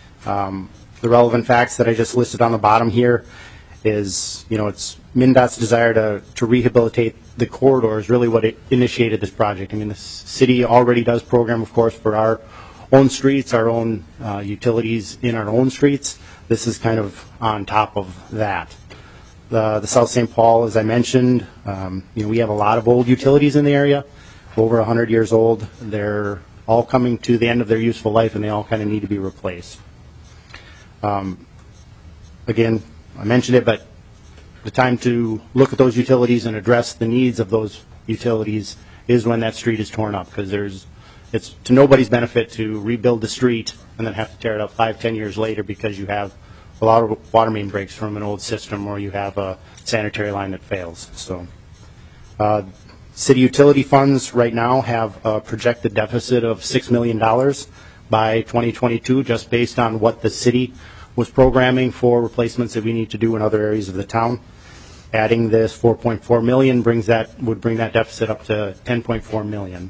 The relevant facts that I just listed on the bottom here is, it's MnDOT's desire to rehabilitate the corridor is really what it initiated this project. I mean, the city already does program, of course, for our own streets, our own utilities in our own streets. This is kind of on top of that. The South St. Paul, as I mentioned, we have a lot of old utilities in the area, over 100 years old. They're all coming to the end of their useful life, and they all kind of need to be replaced. Again, I mentioned it, but the time to look at those utilities and address the needs of those utilities is when that street is torn up, because it's to nobody's benefit to rebuild the street and then have to tear it up 5-10 years later because you have a lot of water main breaks from an old system or you have a sanitary line that fails. So city utility funds right now have a projected deficit of $6 million by 2022, just based on what the city was programming for replacements that we need to do in other areas of the town. Adding this $4.4 million would bring that deficit up to $10.4 million.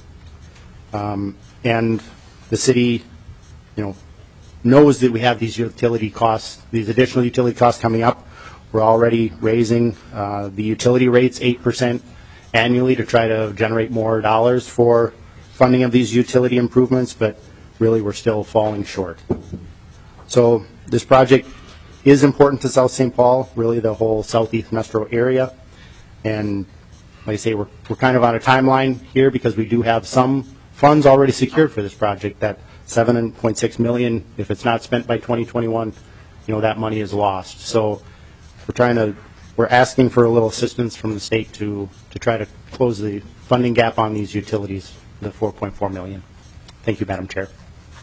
And the city, knows that we have these utility costs, these additional utility costs coming up. We're already raising the utility rates 8% annually to try to generate more dollars for funding of these utility improvements, but really we're still falling short. So this project is important to South St. Paul, really the whole southeast metro area. And like I say, we're kind of on a timeline here because we do have some funds already secured for this project. That $7.6 million, if it's not spent by 2021, that money is lost. So we're asking for a little assistance from the state to try to close the funding gap on these utilities, the $4.4 million. Thank you, Madam Chair.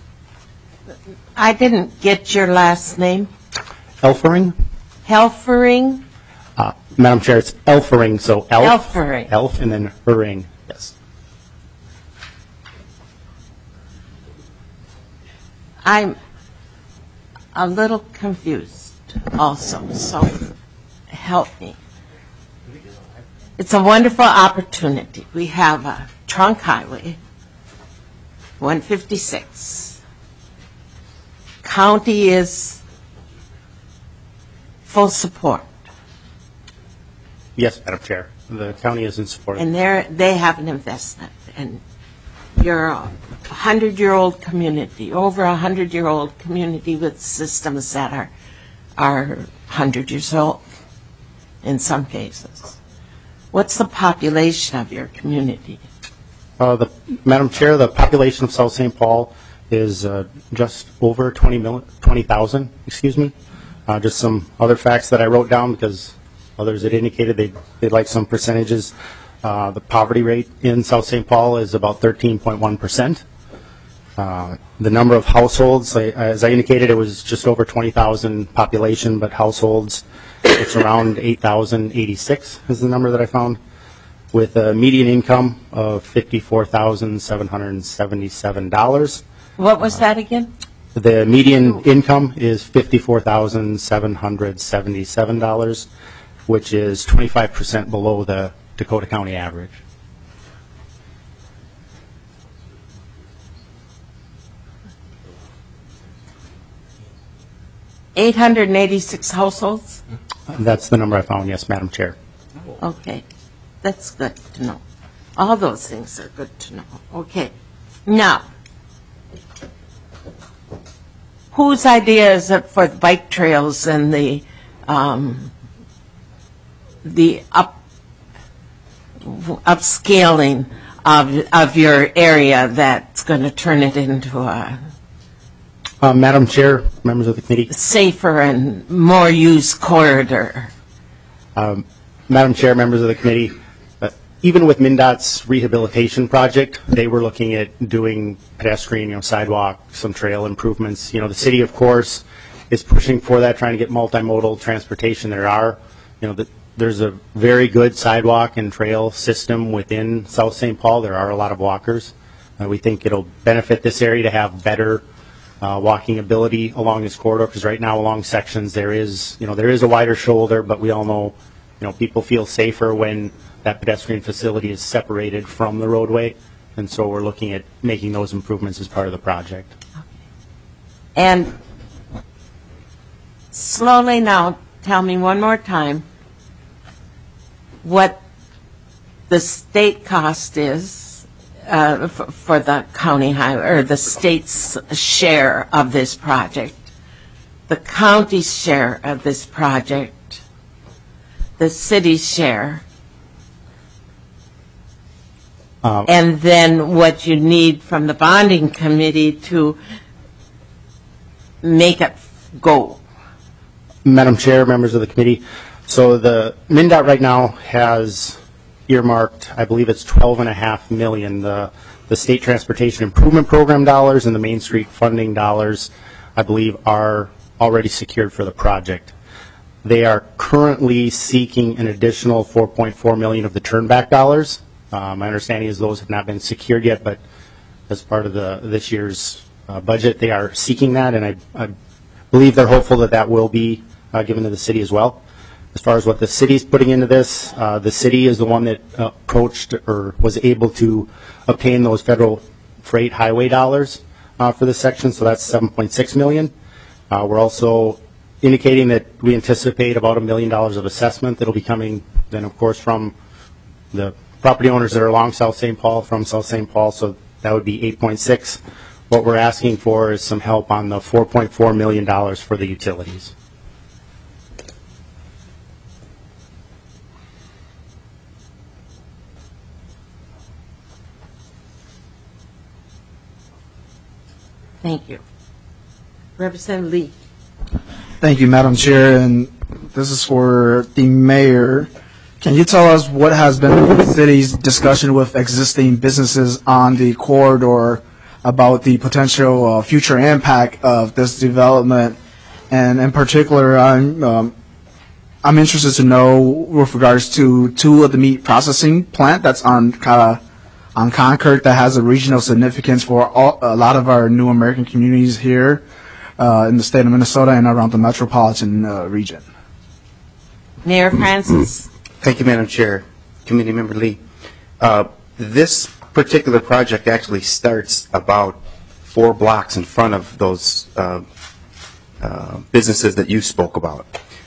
I didn't get your last name. Elfering? Helfering? Madam Chair, it's Elfering, so elf. Elfering. Elf and then Hering, yes. I'm a little confused also, so help me. It's a wonderful opportunity. We have a trunk highway, 156. County is full support. Yes, Madam Chair. The county is in support. And they have an investment. And you're a 100-year-old community, over a 100-year-old community with systems that are 100 years old in some cases. What's the population of your community? Madam Chair, the population of South St. Paul is just over 20,000, just some other facts that I wrote down because others had indicated they'd like some percentages. The poverty rate in South St. Paul is about 13.1%. The number of households, as I indicated, it was just over 20,000 population, but households, it's around 8,086 is the number that I found, with a median income of $54,777. What was that again? The median income is $54,777, which is 25% below the Dakota County average. $886 households? That's the number I found, yes, Madam Chair. Okay, that's good to know. All those things are good to know. Okay, now, whose idea is it for the bike trails and the upscaling of your area that's going to turn it into a Madam Chair, members of the committee. Safer and more used corridor? Madam Chair, members of the committee, even with MnDOT's rehabilitation project, they were looking at doing pedestrian, sidewalk, some trail improvements. The city, of course, is pushing for that, trying to get multimodal transportation. There's a very good sidewalk and trail system within South St. Paul. There are a lot of walkers. We think it'll benefit this area to have better walking ability along this corridor, because right now along sections there is a wider shoulder, but we all know, people feel safer when that pedestrian facility is separated from the roadway, and so we're looking at making those improvements as part of the project. And slowly now, tell me one more time what the state cost is for the county highway, or the state's share of this project, the county's share of this project, the city's share, and then what you need from the bonding committee to make it go. Madam Chair, members of the committee, so the MnDOT right now has earmarked, I believe it's $12.5 million. The State Transportation Improvement Program dollars and the Main Street funding dollars, I believe, are already secured for the project. They are currently seeking an additional $4.4 million of the turnback dollars. My understanding is those have not been secured yet, but as part of this year's budget, they are seeking that, and I believe they're hopeful that that will be given to the city as well. As far as what the city is putting into this, the city is the one that approached or was able to obtain those federal freight highway dollars for this section, so that's $7.6 million. We're also indicating that we anticipate about $1 million of assessment that will be coming then, of course, from the property owners that are along South St. Paul, from South St. Paul, so that would be 8.6. What we're asking for is some help on the $4.4 million for the utilities. Thank you. Representative Lee. Thank you, Madam Chair, and this is for the mayor. Can you tell us what has been the city's discussion with existing businesses on the corridor about the potential future impact of this development? And in particular, I'm interested to know with regards to two of the meat processing plant that's on Concord that has a regional significance for a lot of our new American communities here in the state of Minnesota and around the metropolitan region. Mayor Francis. Thank you, Madam Chair. Committee Member Lee. This particular project actually starts about 4 blocks in front of those businesses that you spoke about.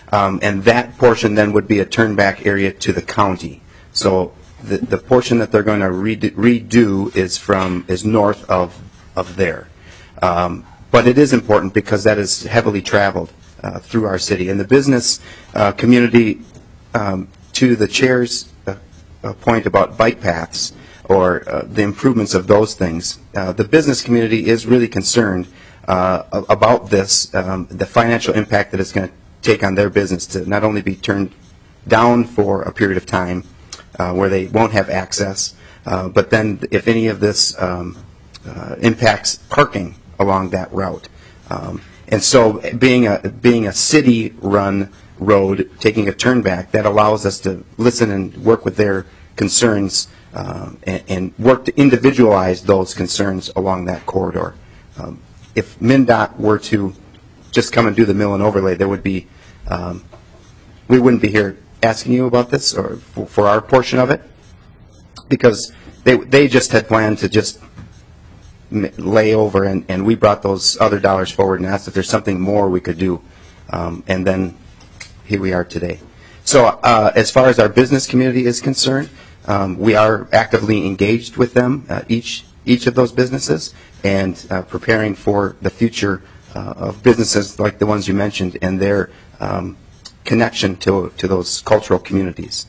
And that portion then would be a turnback area to the county. So the portion that they're going to redo is north of there. But it is important because that is heavily traveled through our city. And the business community, to the chair's point about bike paths or the improvements of those things, the business community is really concerned about this, the financial impact that it's going to take on their business to not only be turned down for a period of time where they won't have access, but then if any of this impacts parking along that route. And so being a city-run road, taking a turn back, that allows us to listen and work with their concerns and work to individualize those concerns along that corridor. If MnDOT were to just come and do the mill and overlay, there would be, we wouldn't be here asking you about this or for our portion of it, because they just had planned to just lay over, and we brought those other dollars forward and asked if there's something more we could do, and then here we are today. So as far as our business community is concerned, we are actively engaged with them, each of those businesses, and preparing for the future of businesses like the ones you mentioned and their connection to those cultural communities.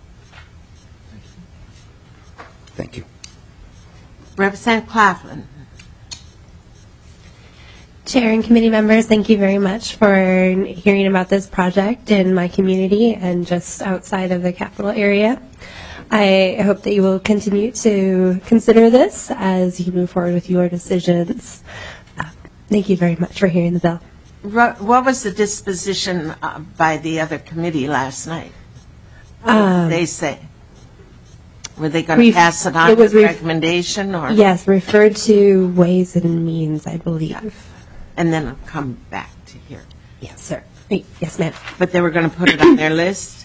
Thank you. Representative Claflin. Chair and committee members, thank you very much for hearing about this project in my community and just outside of the capital area. I hope that you will continue to consider this as you move forward with your decisions. Thank you very much for hearing the bill. What was the disposition by the other committee last night? What did they say? Were they going to pass it on as a recommendation? Or? Yes, referred to Ways and Means, I believe. And then it'll come back to here. Yes, sir. Yes, ma'am. But they were going to put it on their list?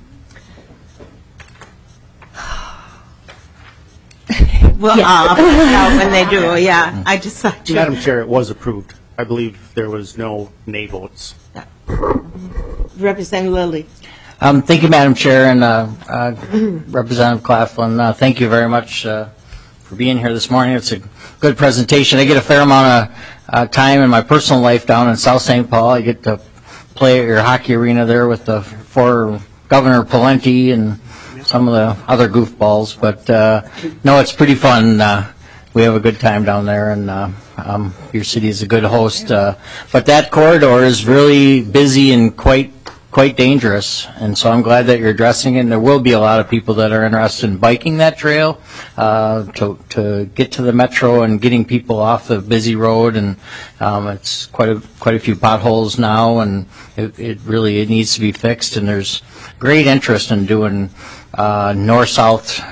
Well, I'll find out when they do. Yeah, I just thought you. Madam Chair, it was approved. I believe there was no nay votes. Yeah. Representative Lilly. Thank you, Madam Chair, and Representative Claflin. Thank you very much for being here this morning. It's a good presentation. I get a fair amount of time in my personal life down in South St. Paul. I get to play at your hockey arena there with for Governor Pawlenty and some of the other goofballs. But no, it's pretty fun. We have a good time down there, and your city is a good host. But that corridor is really busy and quite dangerous, and so I'm glad that you're addressing it. And there will be a lot of people that are interested in biking that trail to get to the metro and getting people off the busy road. And it's quite a few potholes now, and it really needs to be fixed. And there's great interest in doing north-south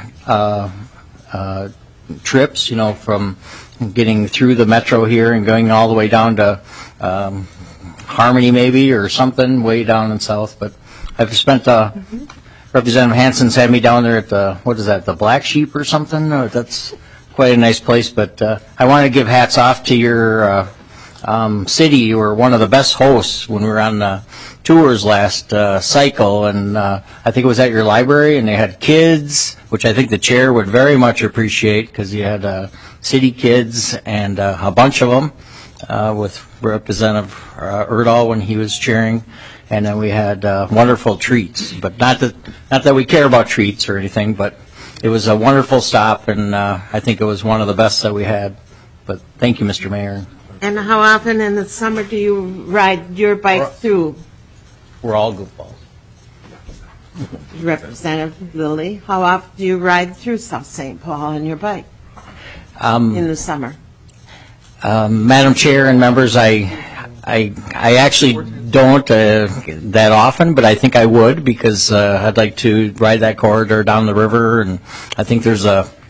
trips, from getting through the metro here and going all the way down to Harmony maybe or something way down in south. But I've spent Representative Hansen's had me down there at the Black Sheep or something. That's quite a nice place. But I want to give hats off to your city. You were one of the best hosts when we were on the tours last cycle, and I think it was at your library, and they had kids, which I think the chair would very much appreciate, because you had city kids and a bunch of them with Representative Erdahl when he was chairing, and then we had wonderful treats. But not that we care about treats or anything, but it was a wonderful stop, and I think it was one of the best that we had. But thank you, Mr. Mayor. And how often in the summer do you ride your bike through? We're all goofballs. Representative Lilly, how often do you ride through South St. Paul on your bike in the summer? Madam Chair and members, I actually don't that often, but I think I would, because I'd like to ride that corridor down the river, and I think there's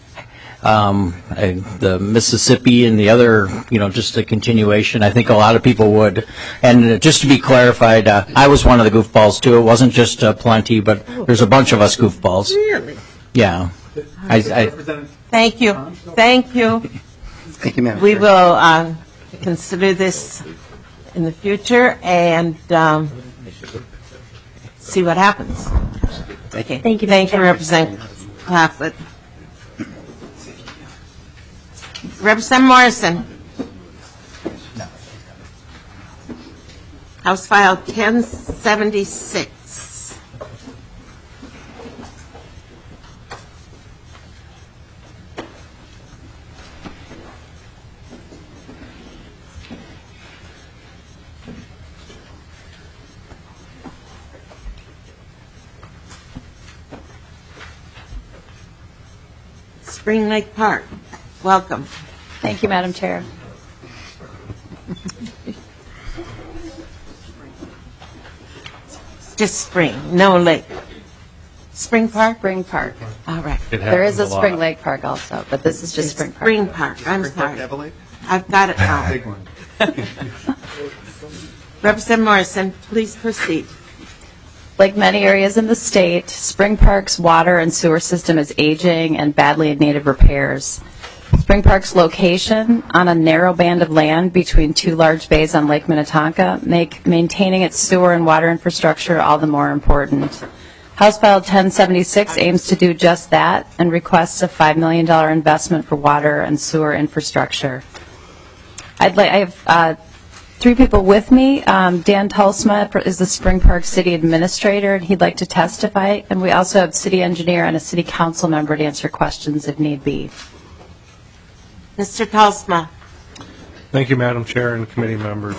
the Mississippi and the other, just a continuation. I think a lot of people would. And just to be clarified, I was one of the goofballs too. It wasn't just Plenty, but there's a bunch of us goofballs. Really? Yeah. Thank you. Thank you. Thank you, Madam We Chair. will consider this in the future, and see what happens. Okay. Thank you. Thank you, Representative Claflin. Representative Morrison. House File 1076. Spring Lake Park, welcome. Thank you, Madam Chair. Just spring, no lake. Spring Park? Spring Park. All right. There is a Spring Lake Park also, but this is just Spring Park. Spring Park, I'm sorry. I've got it now. Big one. Representative Morrison, please proceed. Like many areas in the state, Spring Park's water and sewer system is aging and badly in need of repairs. Spring Park's location on a narrow band of land between two large bays on Lake Minnetonka make maintaining its sewer and water infrastructure all the more important. House File 1076 aims to do just that and requests a $5 million investment for water and sewer infrastructure. I have three people with me. Dan Tulsma is the Spring Park City Administrator, and he'd like to testify. And we also have City Engineer and a City Council member to answer questions if need be. Mr. Tulsma. Thank you, Madam Chair and committee members.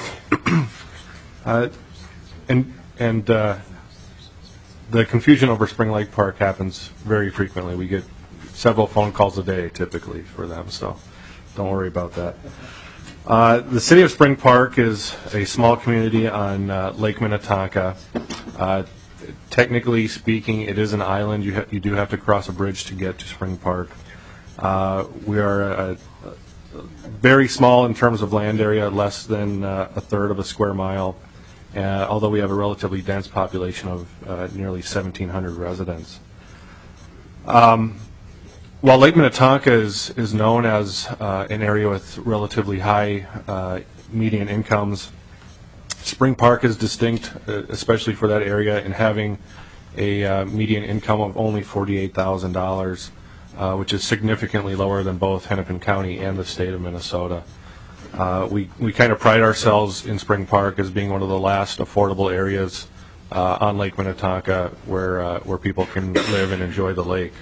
The confusion over Spring Lake Park happens very frequently. We get several phone calls a day, typically, for them, so don't worry about that. The City of Spring Park is a small community on Lake Minnetonka. Technically speaking, it is an island. You do have to cross a bridge to get to Spring Park. We are very small in terms of land area, less than a third of a square mile, although we have a relatively dense population of nearly 1,700 residents. While Lake Minnetonka is known as an area with relatively high median incomes, Spring Park is distinct, especially for that area, in having a median income of only $48,000, which is significantly lower than both Hennepin County and the state of Minnesota. We kind of pride ourselves in Spring Park as being one of the last affordable areas on Lake Minnetonka where people can live and enjoy the lake.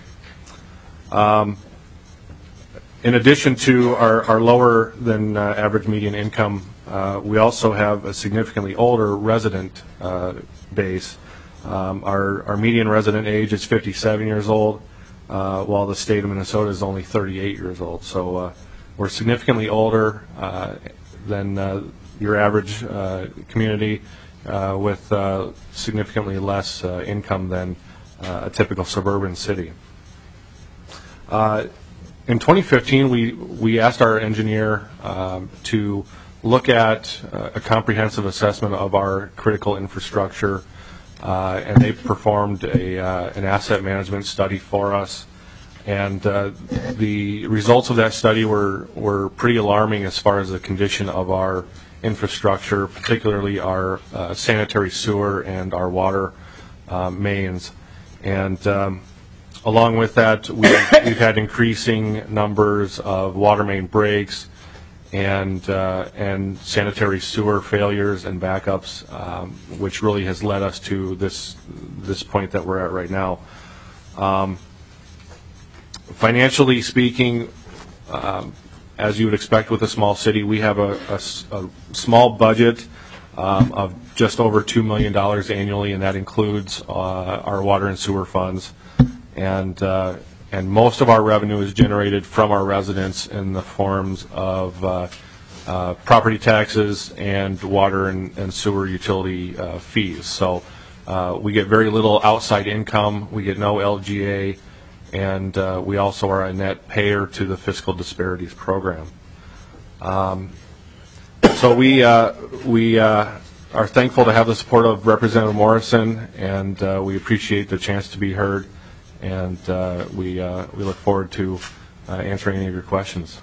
In addition to our lower than average median income, we also have a significantly older resident base. Our median resident age is 57 years old, while the state of Minnesota is only 38 years old. So we're significantly older than your average community with significantly less income than a typical suburban city. In 2015, we asked our engineer to look at a comprehensive assessment of our critical infrastructure, and they performed an asset management study for us. And the results of that study were pretty alarming as far as the condition of our infrastructure, particularly our sanitary sewer and our water mains. And along with that, we've had increasing numbers of water main breaks and sanitary sewer failures and backups, which really has led us to this point that we're at right now. Financially speaking, as you would expect with a small city, we have a small budget of just over $2 million annually, and that includes our water and sewer funds. And most of our revenue is generated from our residents in the forms of property taxes and water and sewer utility fees. So we get very little outside income. We get no LGA, and we also are a net payer to the Fiscal Disparities Program. So we are thankful to have the support of Representative Morrison, and we appreciate the chance to be heard. And we look forward to answering any of your questions.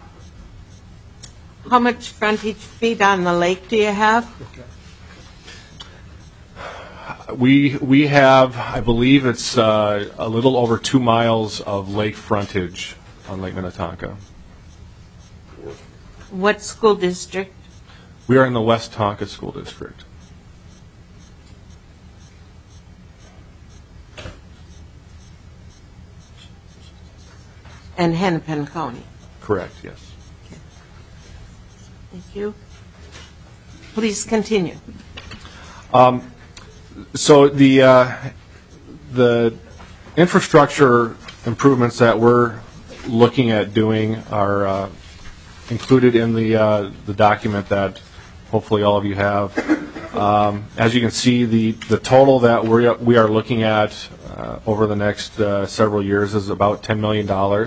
How much frontage feet on the lake do you have? We have, I believe it's a little over 2 miles of lake frontage on Lake Minnetonka. What school district? We are in the West Tonka School District. And Hennepin County. Correct, yes. Okay. Thank you. Please continue. So the infrastructure improvements that we're looking at doing are included in the document that hopefully all of you have. As you can see, the total that we are looking at over the next several years is about $10 million,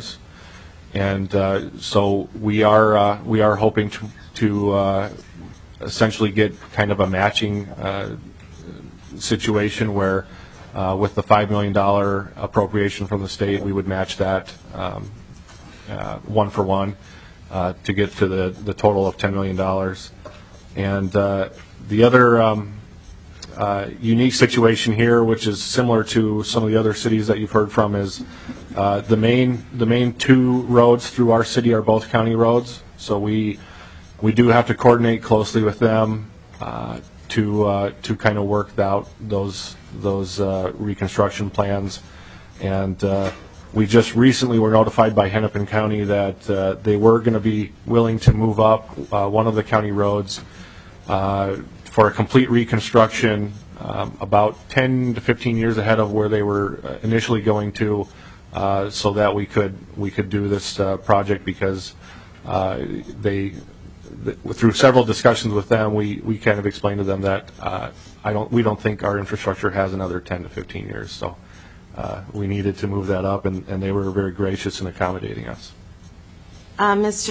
and so we are hoping to essentially get kind of a matching situation where with the $5 million appropriation from the state, we would match that one for one to get to the total of $10 million. And the other unique situation here, which is similar to some of the other cities that you've heard from, is the main two roads through our city are both county roads. So we do have to coordinate closely with them to kind of work out those reconstruction plans. And we just recently were notified by Hennepin County that they were going to be willing to move up one of the county roads for a complete reconstruction about 10 to 15 years ahead of where they were initially going to, so that we could do this project, because through several discussions with them, we kind of explained to them that we don't think our infrastructure has another 10 to 15 years. So we needed to move that up, and they were very gracious in accommodating us. Mr.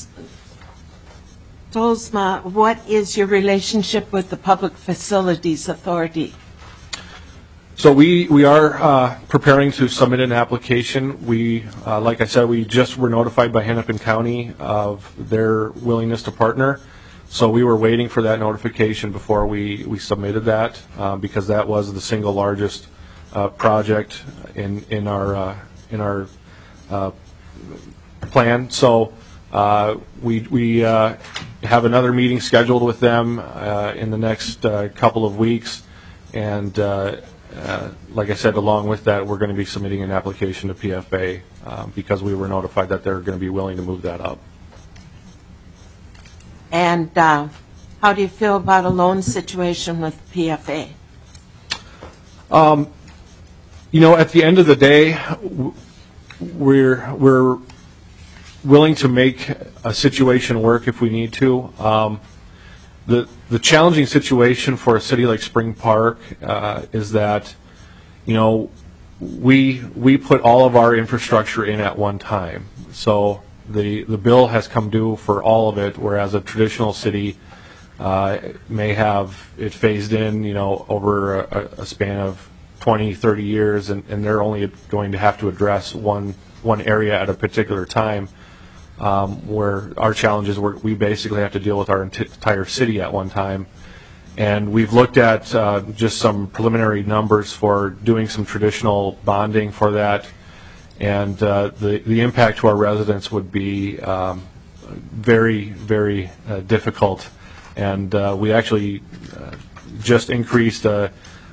Tolsma, what is your relationship with the Public Facilities Authority? So we are preparing to submit an application. Like I said, we just were notified by Hennepin County of their willingness to partner. So we were waiting for that notification before we submitted that, because that was the single largest project in our plan. So we have another meeting scheduled with them in the next couple of weeks, and like I said, along with that, we're going to be submitting an application to PFA because we were notified that they're going to be willing to move that up. And how do you feel about a loan situation with PFA? At the end of the day, we're willing to make a situation work if we need to. The challenging situation for a city like Spring Park is that, we put all of our infrastructure in at one time. So the bill has come due for all of it, whereas a traditional city may have it phased in, over a span of 20, 30 years, and they're only going to have to address one area at a particular time. Where our challenge is we basically have to deal with our entire city at one time. And we've looked at just some preliminary numbers for doing some traditional bonding for that. And the impact to our residents would be very, very difficult. And we actually just increased a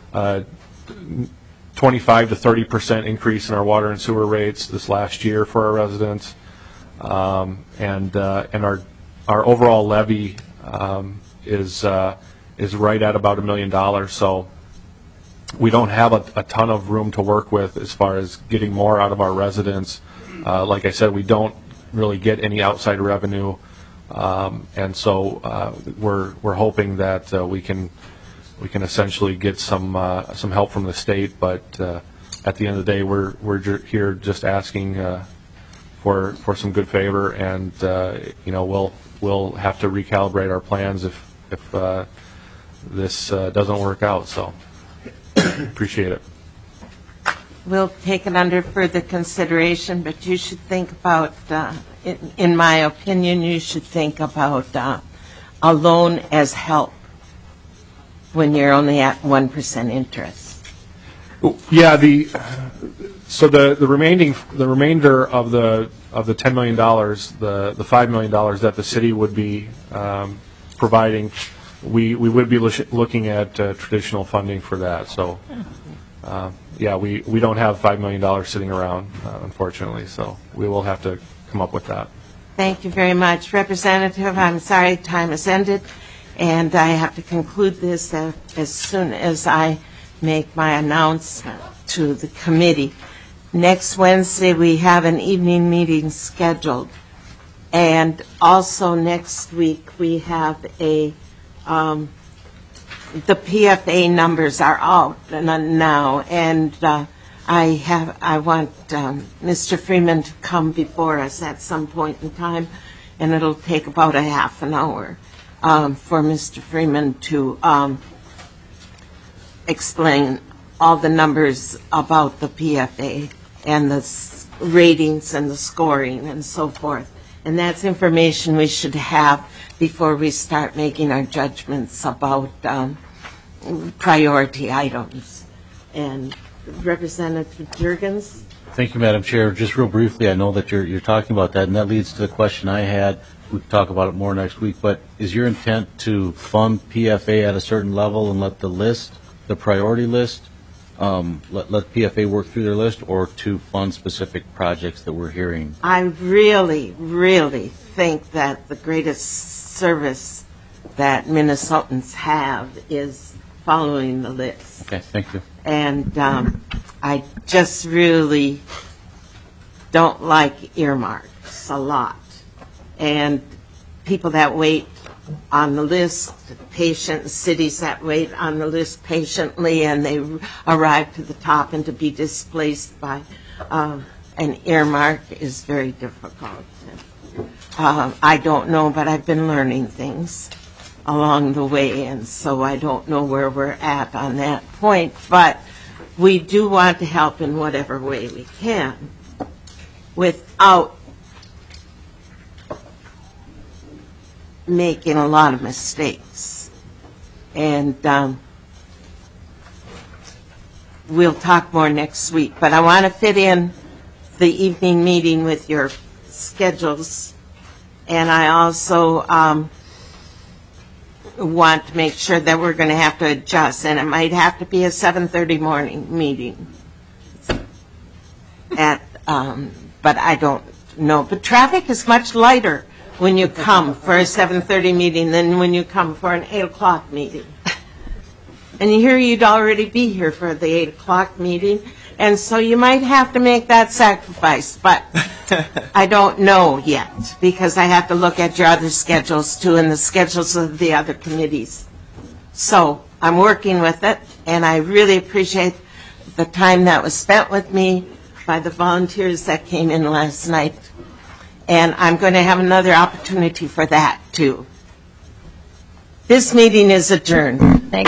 25 to 30% increase in our water and sewer rates this last year for our residents. And our overall levy is right at about $1 million. So we don't have a ton of room to work with as far as getting more out of our residents. Like I said, we don't really get any outside revenue, and so we're hoping that we can essentially get some help from the state. But at the end of the day, we're here just asking for some good favor, and we'll have to recalibrate our plans if this doesn't work out. So appreciate it. We'll take it under further consideration, but you should think about, in my opinion, you should think about a loan as help. when you're only at 1% interest? Yeah, so the remainder of the $10 million, the $5 million that the city would be providing, we would be looking at traditional funding for that. So, we don't have $5 million sitting around, unfortunately. So we will have to come up with that. Thank you very much, Representative. I'm sorry time has ended, and I have to conclude this as soon as I make my announcement to the committee. Next Wednesday, we have an evening meeting scheduled. And also next week, we have the PFA numbers are out now. And I want Mr. Freeman to come before us at some point in time. And it'll take about a half an hour for Mr. Freeman to explain all the numbers about the PFA and the ratings and the scoring and so forth. And that's information we should have before we start making our judgments about priority items. And Representative Jurgens? Thank you, Madam Chair. Just real briefly, I know that you're talking about that, and that leads to the question I had. We can talk about it more next week, but is your intent to fund PFA at a certain level and let the priority list, let PFA work through their list, or to fund specific projects that we're hearing? I really, really think that the greatest service that Minnesotans have is following the list. Okay, thank you. And I just really don't like earmarks a lot. And people that wait on the list, cities that wait on the list patiently, and they arrive to the top, and to be displaced by an earmark is very difficult. I don't know, but I've been learning things along the way, and so I don't know where we're at on that point. But we do want to help in whatever way we can without making a lot of mistakes. And we'll talk more next week. But I want to fit in the evening meeting with your schedules. And I also want to make sure that we're going to have to adjust. And it might have to be a 7:30 morning meeting. But I don't know. But traffic is much lighter when you come for a 7:30 meeting than when you come for an 8 o'clock meeting. And here you'd already be here for the 8 o'clock meeting, and so you might have to make that sacrifice, but I don't know yet, because I have to look at your other schedules too, and the schedules of the other committees. So I'm working with it, and I really appreciate the time that was spent with me by the volunteers that came in last night. And I'm going to have another opportunity for that, too. This meeting is adjourned.